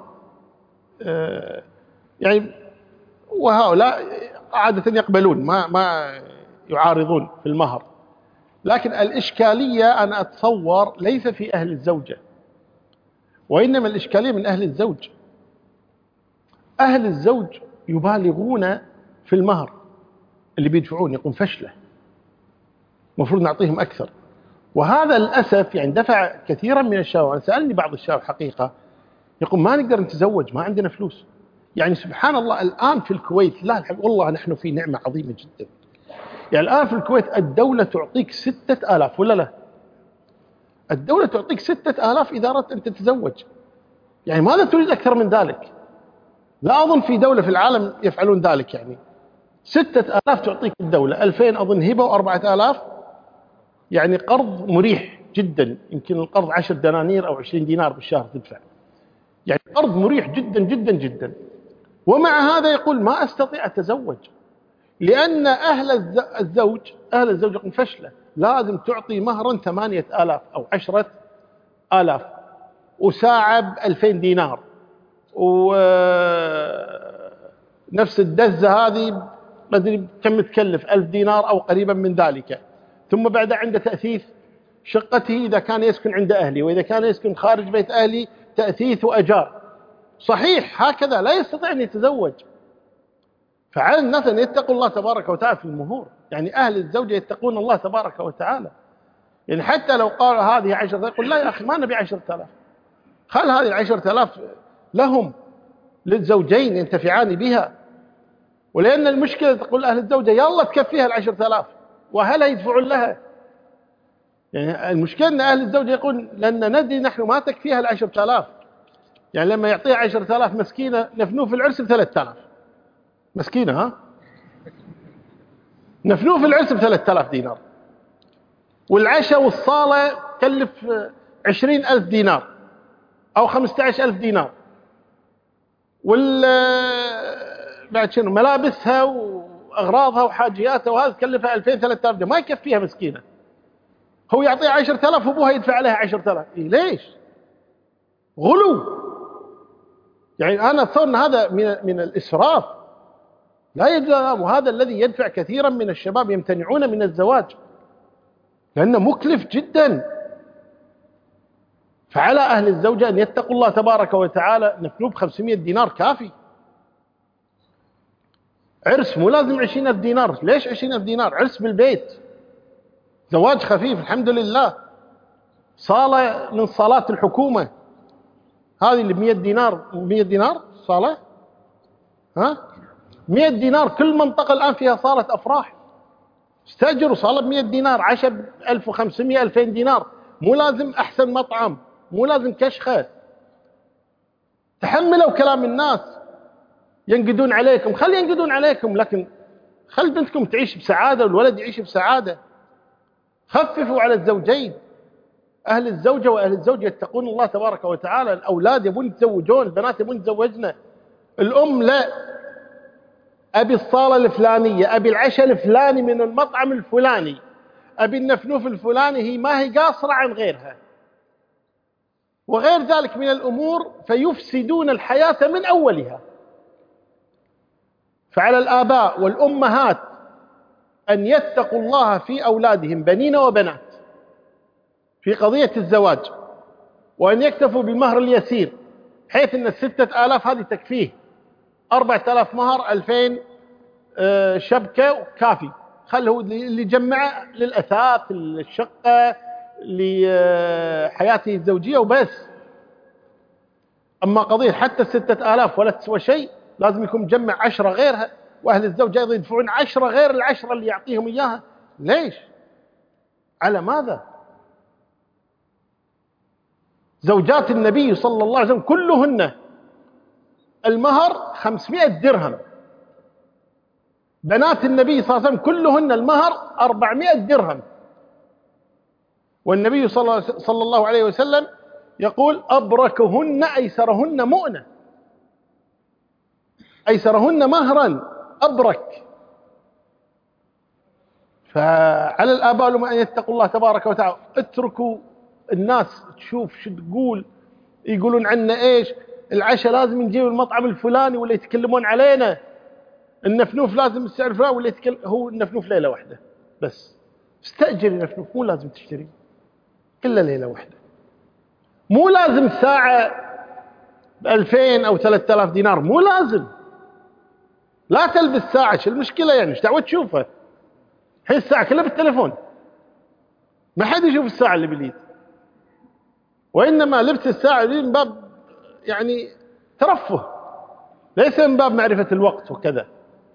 يعني، وهؤلاء عادة يقبلون، ما يعارضون في المهر. لكن الإشكالية أنا أتصور ليس في أهل الزوجة، وإنما الإشكالية من أهل الزوج. أهل الزوج يبالغون في المهر اللي بيدفعون، يقوم فشله، المفروض نعطيهم أكثر. وهذا للأسف يعني دفع كثيرا من الشباب. أنا سألني بعض الشباب حقيقة، يقول ما نقدر نتزوج، ما عندنا فلوس. يعني سبحان الله الآن في الكويت، لا والله نحن في نعمة عظيمة جدا. يعني الآن في الكويت الدولة تعطيك 6000 ولا لا؟ الدولة تعطيك 6000 إذا أردت أن تتزوج. يعني ماذا تريد أكثر من ذلك؟ لا أظن في دولة في العالم يفعلون ذلك. يعني 6000 تعطيك الدولة، 2000 أظن هبة، و4000 يعني قرض مريح جدا. يمكن القرض 10 دنانير أو 20 دينار بالشهر تدفع، يعني قرض مريح جدا جدا جدا. ومع هذا يقول ما أستطيع أتزوج، لأن أهل الزوج يقول فشلة، لازم تعطي مهرا 8000 أو 10000 وساعة ب2000 دينار، ونفس الدزة هذه ما أدري كم تكلف، 1000 دينار أو قريبا من ذلك. ثم بعد عنده تأثيث شقته إذا كان يسكن عند أهلي، وإذا كان يسكن خارج بيت أهلي تأثيث وأجار. صحيح هكذا لا يستطيع أن يتزوج. فعلى الناس أن يتقوا الله تبارك وتعالى في المهور. يعني أهل الزوجة يتقون الله تبارك وتعالى. يعني حتى لو قال هذه 10 يقول لا يا أخي ما نبي 10000، خل هذه 10000 لهم، للزوجين ينتفعان بها. ولأن المشكلة تقول أهل الزوجة يلا تكفيها 10000 وهلا يدفعون لها. يعني المشكلة أن أهل الزوجة يقول لأن ندري نحن ما تكفيها 10000. يعني لما يعطيها 10000 مسكينة نفنوه في العرس ب3000، مسكينة ها، نفنوه في العرس ب3000 دينار، والعشاء والصالة تكلف 20000 دينار. أو 15,000 دينار، بعد شنو ملابسها وأغراضها وحاجياتها وهذا تكلفها 2000-3000 دينار، ما يكفيها مسكينة. هو يعطيها 10,000 وأبوها يدفع عليها 10,000. إيه ليش؟ غلو. يعني أنا أتصور أن هذا من الإسراف، لا يجوز. وهذا الذي يدفع كثيرا من الشباب يمتنعون من الزواج لأنه مكلف جدا. فعلى أهل الزوجة أن يتقوا الله تبارك وتعالى. نفنوب 500 دينار كافي. عرس مو لازم 20,000 دينار. ليش 20,000 دينار؟ عرس بالبيت، زواج خفيف الحمد لله، صالة من صالات الحكومة هذه اللي ب100 دينار. 100 دينار صالة، 100 دينار. كل منطقة الآن فيها صالة أفراح. استأجروا صالة ب100 دينار، عشاء ب 1500-2000 دينار. مو لازم أحسن مطعم، مو لازم كشخة. تحملوا كلام الناس، ينقدون عليكم، خلي ينقدون عليكم، لكن خل بنتكم تعيش بسعادة والولد يعيش بسعادة. خففوا على الزوجين. أهل الزوجة وأهل الزوج يتقون الله تبارك وتعالى. الأولاد يبون يتزوجون، البنات يبون يتزوجنا. الأم لا، أبي الصالة الفلانية، أبي العشاء الفلاني من المطعم الفلاني، أبي النفنوف الفلاني. هي ما هي قاصرة عن غيرها وغير ذلك من الأمور، فيفسدون الحياة من أولها. فعلى الآباء والأمهات أن يتقوا الله في أولادهم بنين وبنات في قضية الزواج، وأن يكتفوا بالمهر اليسير، حيث أن 6,000 هذه تكفيه. 4,000 مهر، 2,000 شبكة كافي. خله اللي جمعه للأثاث، للشقة، لحياته الزوجية وبس. أما قضية حتى 6,000 ولا تسوى شيء، لازم يكون مجمع 10 غيرها، وأهل الزوج أيضا يدفعون 10 غير ال10 اللي يعطيهم إياها. ليش؟ على ماذا؟ زوجات النبي صلى الله عليه وسلم كلهن المهر 500 درهم. بنات النبي صلى الله عليه وسلم كلهن المهر 400 درهم. والنبي صلى الله عليه وسلم يقول: أبركهن أيسرهن مؤنة، أيسرهن مهرا أبرك. فعلى الآباء لما أن يتقوا الله تبارك وتعالى. اتركوا الناس تشوف شو تقول، يقولون عنا إيش، العشاء لازم نجيب المطعم الفلاني ولا يتكلمون علينا، النفنوف لازم السعر الفلاني ولا يتكلم. هو النفنوف ليلة واحدة بس. استأجر النفنوف، مو لازم تشتري إلا ليلة واحدة. مو لازم ساعة ب2000 أو 3000 دينار، مو لازم. لا تلبس ساعة، شو المشكلة يعني؟ ايش دعوة تشوفها؟ الحين الساعة كلها بالتليفون، ما حد يشوف الساعة اللي باليد. وإنما لبس الساعة من باب يعني ترفه، ليس من باب معرفة الوقت وكذا.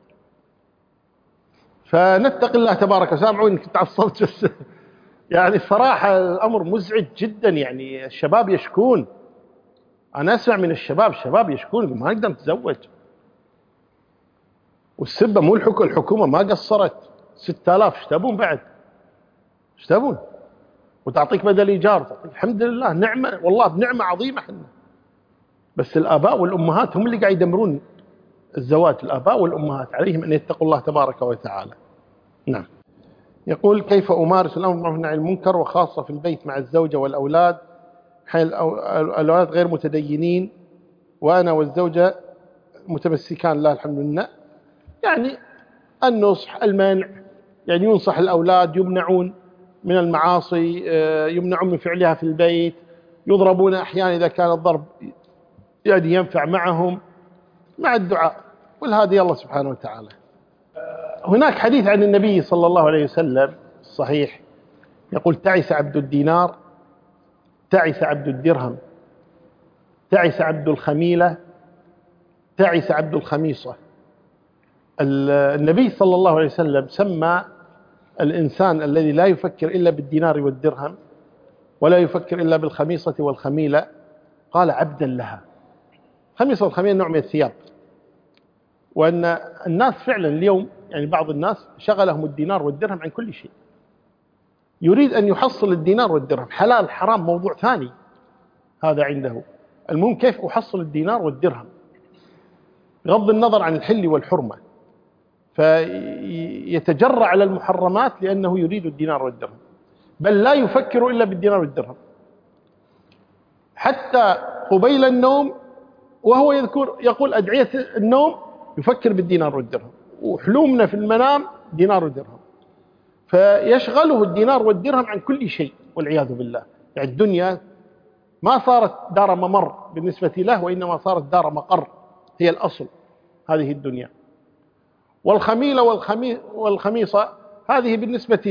فنتقي الله تبارك وتعالى. سامعوني كنت عصبت بس يعني الصراحة الأمر مزعج جدا. يعني الشباب يشكون، أنا أسمع من الشباب يشكون ما نقدر نتزوج. والسبة مو الحكومة ما قصرت. 6,000 ايش تبون بعد؟ ايش تبون؟ وتعطيك بدل إيجار، تعطيك. الحمد لله نعمة، والله بنعمة عظيمة احنا. بس الآباء والأمهات هم اللي قاعد يدمرون الزواج. الآباء والأمهات عليهم أن يتقوا الله تبارك وتعالى. نعم. يقول: كيف أمارس الأمر بالمعروف والنهي عن المنكر، وخاصة في البيت مع الزوجة والأولاد، حين الأولاد غير متدينين وأنا والزوجة متمسكان لا الحمد لله. يعني النصح، المنع، يعني ينصح الأولاد يمنعون من المعاصي، يمنعون من فعلها في البيت، يضربون أحيانا إذا كان الضرب يعني ينفع معهم، مع الدعاء والهادي الله سبحانه وتعالى. هناك حديث عن النبي صلى الله عليه وسلم الصحيح يقول: تعس عبد الدينار، تعس عبد الدرهم، تعس عبد الخميلة، تعس عبد الخميصة. النبي صلى الله عليه وسلم سمى الإنسان الذي لا يفكر إلا بالدينار والدرهم ولا يفكر إلا بالخميصة والخميلة، قال: عبدا لها. خميصة والخميلة نوع من الثياب. وأن الناس فعلا اليوم يعني بعض الناس شغلهم الدينار والدرهم عن كل شيء، يريد أن يحصل الدينار والدرهم. حلال حرام موضوع ثاني هذا عنده، المهم كيف أحصل الدينار والدرهم بغض النظر عن الحل والحرمة، فيتجرأ على المحرمات لأنه يريد الدينار والدرهم، بل لا يفكر إلا بالدينار والدرهم. حتى قبيل النوم وهو يقول أدعية النوم يفكر بالدينار والدرهم، وحلومنا في المنام دينار ودرهم. فيشغله الدينار والدرهم عن كل شيء والعياذ بالله. يعني الدنيا ما صارت دار ممر بالنسبة له، وإنما صارت دار مقر، هي الأصل هذه الدنيا. والخميلة والخميصة هذه بالنسبة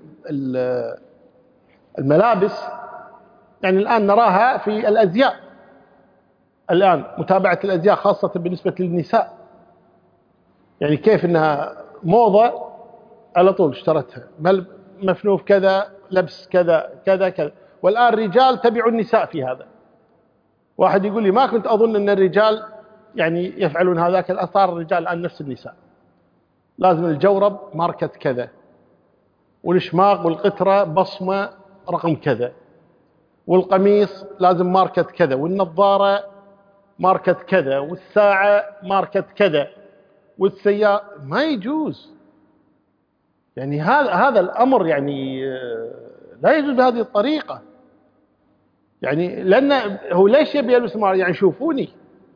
للملابس، يعني الآن نراها في الأزياء، الآن متابعة الأزياء خاصة بالنسبة للنساء، يعني كيف أنها موضة على طول اشترتها، مفنوف كذا، لبس كذا كذا كذا. والآن الرجال تبعوا النساء في هذا. واحد يقول لي ما كنت أظن أن الرجال يعني يفعلون هذاك، الأثار الرجال الآن نفس النساء، لازم الجورب ماركة كذا، والشماغ والقطرة بصمة رقم كذا، والقميص لازم ماركة كذا، والنظارة ماركة كذا، والساعة ماركة كذا، والسيارة. ما يجوز، يعني هذا الأمر يعني لا يجوز بهذه الطريقة. يعني لأن هو ليش يبي يلبس ماركة؟ يعني شوفوني.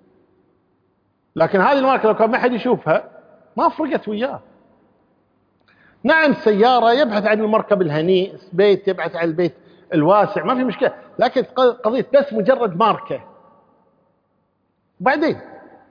لكن هذه الماركة لو كان ما حد يشوفها ما فرقت وياه. نعم سيارة يبحث عن المركب الهنيء، بيت يبحث عن البيت الواسع، ما في مشكلة، لكن قضية بس مجرد ماركة. وبعدين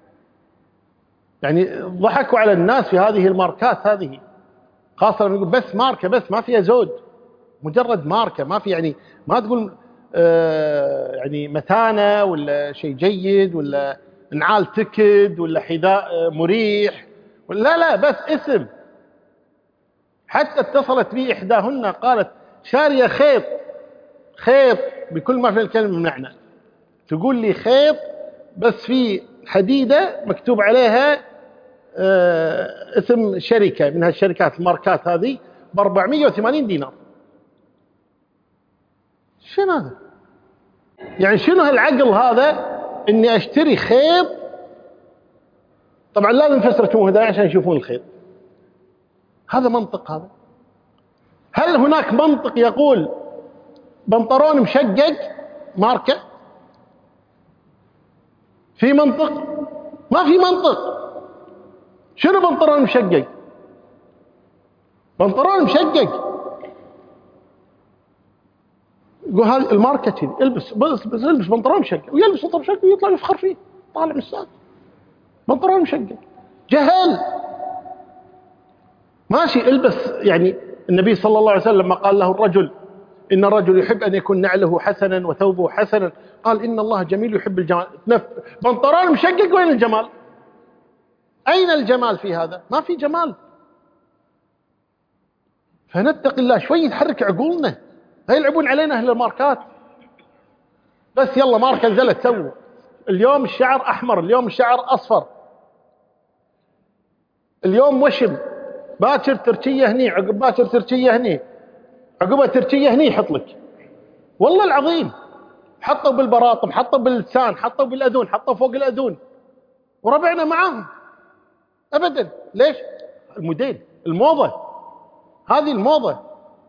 يعني ضحكوا على الناس في هذه الماركات هذه، خاصة لما يقول بس ماركة، بس ما فيها زود، مجرد ماركة، ما في يعني ما تقول يعني متانة ولا شيء جيد ولا نعال تكد ولا حذاء مريح، لا لا، بس اسم. حتى اتصلت بي إحداهن قالت شارية خيط بكل ما في الكلمة معنى، تقول لي خيط بس في حديدة مكتوب عليها اسم شركة من هالشركات الماركات هذه ب 480 دينار. شنو هذا؟ يعني شنو هالعقل هذا اني اشتري خيط؟ طبعا لازم نفسر شو هذا عشان يشوفون الخيط. هذا منطق هذا؟ هل هناك منطق يقول بنطلون مشقق ماركة؟ في منطق؟ ما في منطق. شنو بنطلون مشقق؟ بنطلون مشقق يقول هذه الماركة كذي، البس بنطلون مشقق، ويلبس بنطلون مشقق ويطلع يفخر فيه، طالع من الساق بنطلون مشقق. جهل. ماشي البس. يعني النبي صلى الله عليه وسلم لما قال له الرجل إن الرجل يحب أن يكون نعله حسنا وثوبه حسنا، قال إن الله جميل يحب الجمال. بنطلون مشقق، وين الجمال؟ أين الجمال في هذا؟ ما في جمال. فنتقي الله شوي، نحرك عقولنا، لا يلعبون علينا أهل الماركات. بس يلا ماركة نزلت سووا، اليوم الشعر أحمر، اليوم الشعر أصفر، اليوم وشم، باكر تركية هني، عقب باكر تركية هني، عقبها تركية هني، يحط لك. والله العظيم حطوا بالبراطم، حطوا باللسان، حطوا بالأذون، حطوا فوق الأذون، وربعنا معاهم أبدا. ليش؟ الموديل، الموضة، هذه الموضة.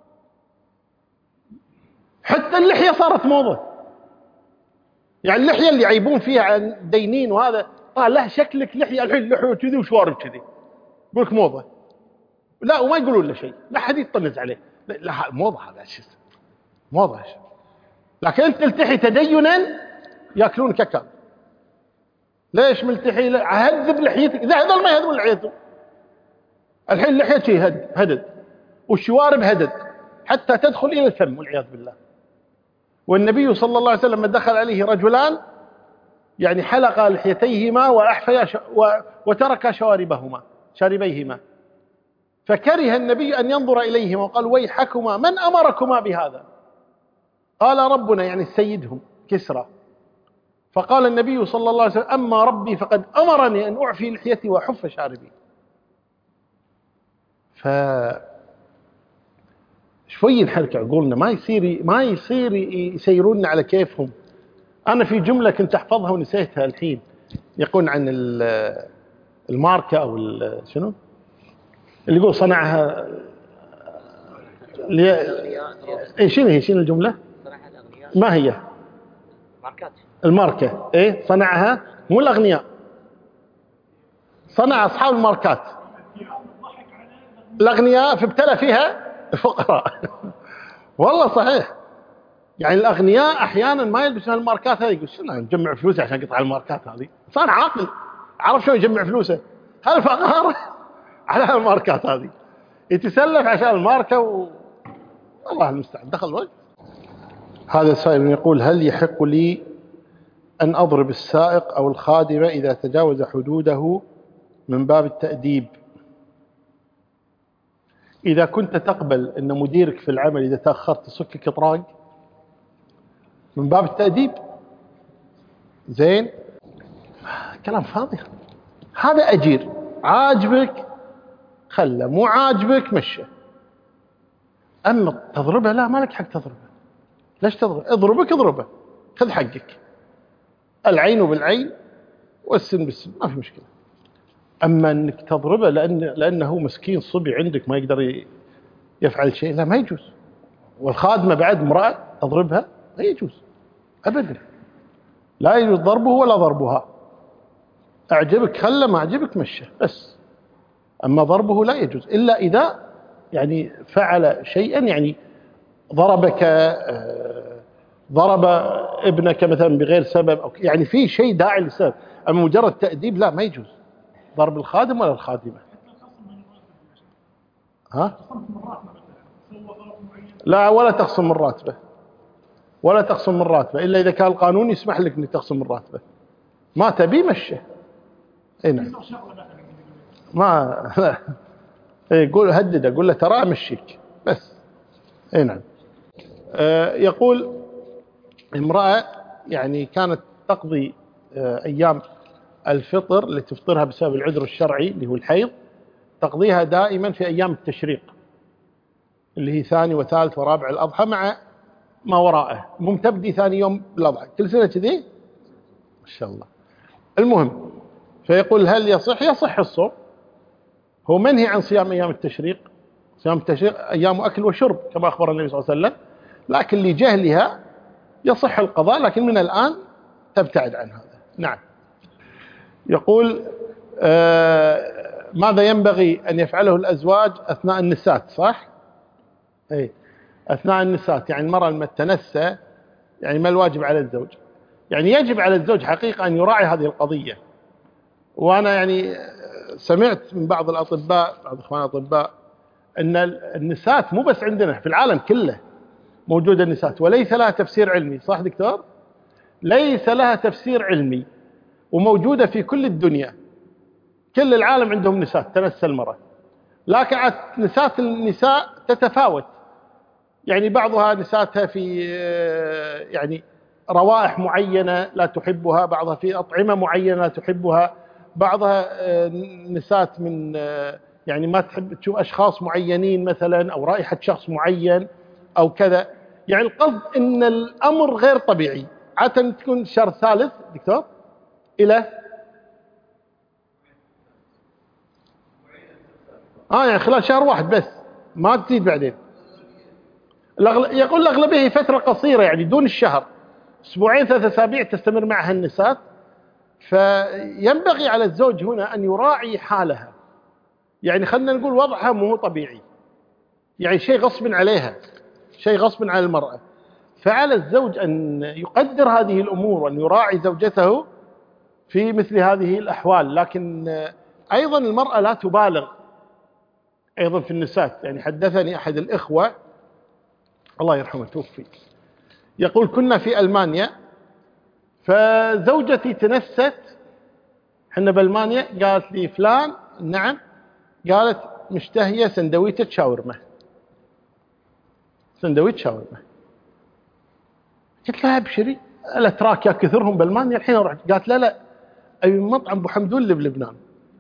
حتى اللحية صارت موضة. يعني اللحية اللي يعيبون فيها عن دينين وهذا، له شكلك لحية الحين، لحية كذي وشوارب كذي، يقول لك موضة. لا، وما يقولون له شيء، لا حد يطنز عليه. لا موضة، هذا شيء موضة. لكن انت تلتحي تدينا ياكلون كاكا. ليش ملتحي؟ هذب لحيتك. هذول ما يهذبون لحيتهم. الحين لحيتي هدد، والشوارب هدد، حتى تدخل الى الفم والعياذ بالله. والنبي صلى الله عليه وسلم لما دخل عليه رجلان يعني حلق لحيتيهما واحفيا وترك شاربيهما، فكره النبي ان ينظر اليهما وقال ويحكما من امركما بهذا؟ قال ربنا، يعني سيدهم كسرى. فقال النبي صلى الله عليه وسلم أما ربي فقد أمرني أن أعفي لحيتي وأحف شاربي. شوي نحرك عقولنا، ما يصير يسيروننا على كيفهم. أنا في جملة كنت أحفظها ونسيتها الحين، يقول عن الماركة أو شنو اللي يقول صنعها شنو هي الجملة؟ صنعها الأغنياء. ما هي؟ ماركات. الماركة صنعها مو الأغنياء، صنع أصحاب الماركات. الأغنياء فابتلى فيها الفقراء. والله صحيح، يعني الأغنياء أحيانا ما يلبسون الماركات هذه، يقول شنو نجمع فلوسه عشان قطع الماركات هذه. صار عاقل عرف شلون يجمع فلوسه. هل فقار على الماركات هذه، يتسلف عشان الماركة الله المستعان دخل وجه. هذا سائل يقول هل يحق لي أن أضرب السائق أو الخادمة إذا تجاوز حدوده من باب التأديب؟ إذا كنت تقبل أن مديرك في العمل إذا تأخرت يصكك إطراق من باب التأديب، زين، كلام فاضي. هذا أجير، عاجبك خله، مو عاجبك مشى. أما تضربه لا، ما لك حق تضربه. ليش تضرب؟ اضربه خذ حقك، العين بالعين والسن بالسن، ما في مشكلة. أما أنك تضربه لأنه مسكين صبي عندك ما يقدر يفعل شيء، لا ما يجوز. والخادمة بعد امرأة تضربها لا يجوز أبدا، لا يجوز ضربه ولا ضربها. أعجبك خله، ما أعجبك مشى بس. أما ضربه لا يجوز إلا إذا يعني فعل شيئا، يعني ضربك، ضرب ابنك مثلا بغير سبب، أو يعني في شيء داعي للسبب. أما مجرد تأديب لا، ما يجوز ضرب الخادم ولا الخادمة. ها؟ لا، ولا تخصم من راتبه، ولا تخصم من راتبه إلا إذا كان القانون يسمح لك أنك تخصم من راتبه. ما تبي مشي. نعم. ما لا. يقول هدده، قول له ترى امشيك بس. نعم. يقول امرأة يعني كانت تقضي أيام الفطر اللي تفطرها بسبب العذر الشرعي اللي هو الحيض، تقضيها دائما في أيام التشريق اللي هي ثاني وثالث ورابع الأضحى مع ما وراءه، تبدي ثاني يوم الأضحى كل سنة كذي ما شاء الله. المهم، فيقول هل يصح الصوم؟ هو منهي عن صيام أيام التشريق. صيام التشريق أيام أكل وشرب كما أخبر النبي صلى الله عليه وسلم، لكن لجهلها يصح القضاء، لكن من الآن تبتعد عن هذا. نعم. يقول ماذا ينبغي أن يفعله الأزواج أثناء النسات؟ صح؟ أثناء النسات، يعني المرأة لما تنسى، يعني ما الواجب على الزوج؟ يعني يجب على الزوج حقيقة أن يراعي هذه القضية. وأنا يعني سمعت من بعض الأطباء، بعض إخوان الأطباء، أن النسات مو بس عندنا، في العالم كله موجودة النسات وليس لها تفسير علمي. صح دكتور؟ ليس لها تفسير علمي، وموجودة في كل الدنيا، كل العالم عندهم نسات تنسى المرأة، لكن نسات النساء تتفاوت. يعني بعضها نساتها في يعني روائح معينة لا تحبها، بعضها في أطعمة معينة لا تحبها، بعضها نسات من يعني ما تحب تشوف أشخاص معينين مثلا، أو رائحة شخص معين أو كذا. يعني القصد إن الأمر غير طبيعي. عادة تكون شهر ثالث دكتور إلى يعني خلال شهر واحد بس، ما تزيد بعدين. يقول الأغلبية فترة قصيرة، يعني دون الشهر، أسبوعين 3 أسابيع تستمر معها النسات. فينبغي على الزوج هنا أن يراعي حالها، يعني خلنا نقول وضعها مو طبيعي، يعني شيء غصب عليها، شيء غصب على المرأة. فعلى الزوج أن يقدر هذه الأمور وأن يراعي زوجته في مثل هذه الأحوال. لكن أيضا المرأة لا تبالغ أيضا في النساء. يعني حدثني أحد الإخوة الله يرحمه توفي، يقول كنا في ألمانيا، فزوجتي تنست، احنا بألمانيا، قالت لي فلان نعم، قالت مشتهية سندويشة شاورما، سندويش شاورما. قلت لها ابشري، الاتراك يا كثرهم بألمانيا الحين اروح. قالت لا أي مطعم ابو حمدون اللي بلبنان.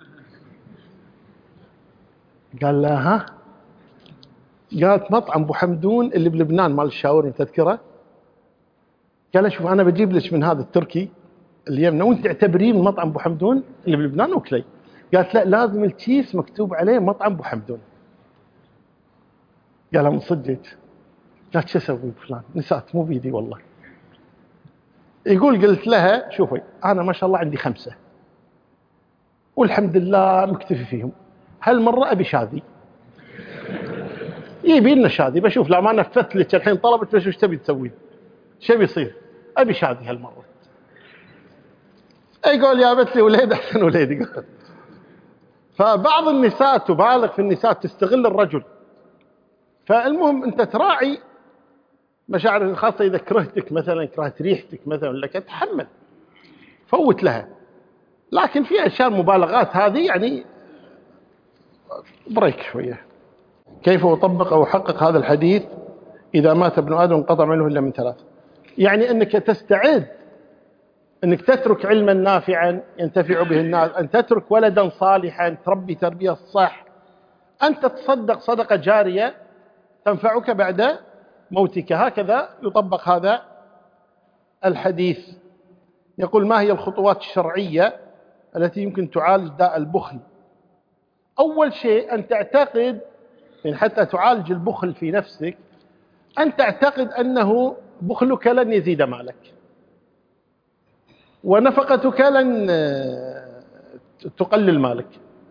قال لها ها؟ قالت مطعم ابو حمدون اللي بلبنان مال الشاورما تذكره. قال شوف أنا بجيب لك من هذا التركي اليمنى وانت تعتبريه من مطعم أبو حمدون اللي بلبنان وكلي. قالت لا لازم الكيس مكتوب عليه مطعم أبو حمدون. قالها من صدقك؟ قالت شو اسوي فلان؟ نسات مو بيدي والله. يقول قلت لها شوفي أنا ما شاء الله عندي 5 والحمد لله مكتفي فيهم، هالمرة أبي شاذي. يبي لنا شاذي، بشوف لا ما نفذت لك الحين طلبت بس وش تبي تسوي؟ شو بيصير؟ أبي شاذي هالمرة. يقول جابت لي وليد أحسن وليد. فبعض النساء تبالغ في النساء تستغل الرجل. فالمهم أنت تراعي مشاعر، خاصة إذا كرهتك مثلا، كرهت ريحتك مثلا لك تحمل فوت لها. لكن في أشياء المبالغات هذه يعني بريك شوية. كيف أطبق أو أحقق هذا الحديث إذا مات ابن آدم انقطع منه إلا من 3؟ يعني أنك تستعد أنك تترك علما نافعا ينتفع به الناس، أن تترك ولدا صالحا تربي تربية صح، أن تتصدق صدقة جارية تنفعك بعد موتك. هكذا يطبق هذا الحديث. يقول ما هي الخطوات الشرعية التي يمكن تعالج داء البخل؟ أول شيء أن تعتقد، يعني حتى تعالج البخل في نفسك، أن تعتقد أنه بخلك لن يزيد مالك ونفقتك لن تقلل مالك.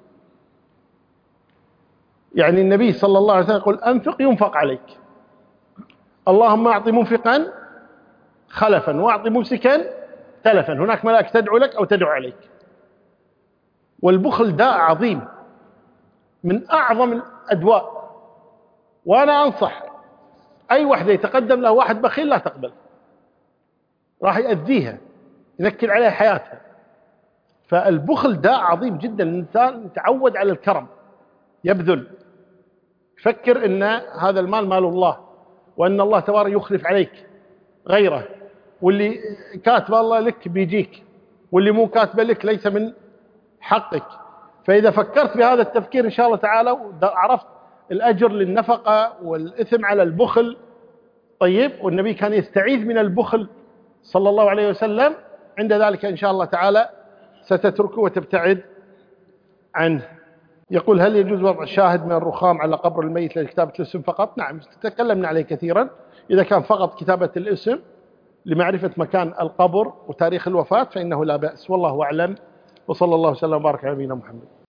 يعني النبي صلى الله عليه وسلم يقول أنفق ينفق عليك، اللهم أعطي منفقا خلفا وأعطي ممسكا تلفا، هناك ملائكة تدعو لك أو تدعو عليك. والبخل داء عظيم من أعظم الأدواء، وأنا أنصح أي واحدة يتقدم له واحد بخيل لا تقبل، راح يأذيها ينكل عليها حياتها. فالبخل داء عظيم جدا. الإنسان يتعود على الكرم، يبذل، يفكر أن هذا المال مال الله وأن الله تبارك يخلف عليك غيره، واللي كاتب الله لك بيجيك واللي مو كاتبه لك ليس من حقك. فإذا فكرت بهذا التفكير إن شاء الله تعالى عرفت الأجر للنفقة والإثم على البخل. طيب، والنبي كان يستعيذ من البخل صلى الله عليه وسلم، عند ذلك إن شاء الله تعالى ستتركه وتبتعد عنه. يقول هل يجوز وضع شاهد من الرخام على قبر الميت لكتابة الاسم فقط؟ نعم، تكلمنا عليه كثيرا. إذا كان فقط كتابة الاسم لمعرفة مكان القبر وتاريخ الوفاة فإنه لا بأس، والله أعلم، وصلى الله وسلم وبارك على نبينا محمد.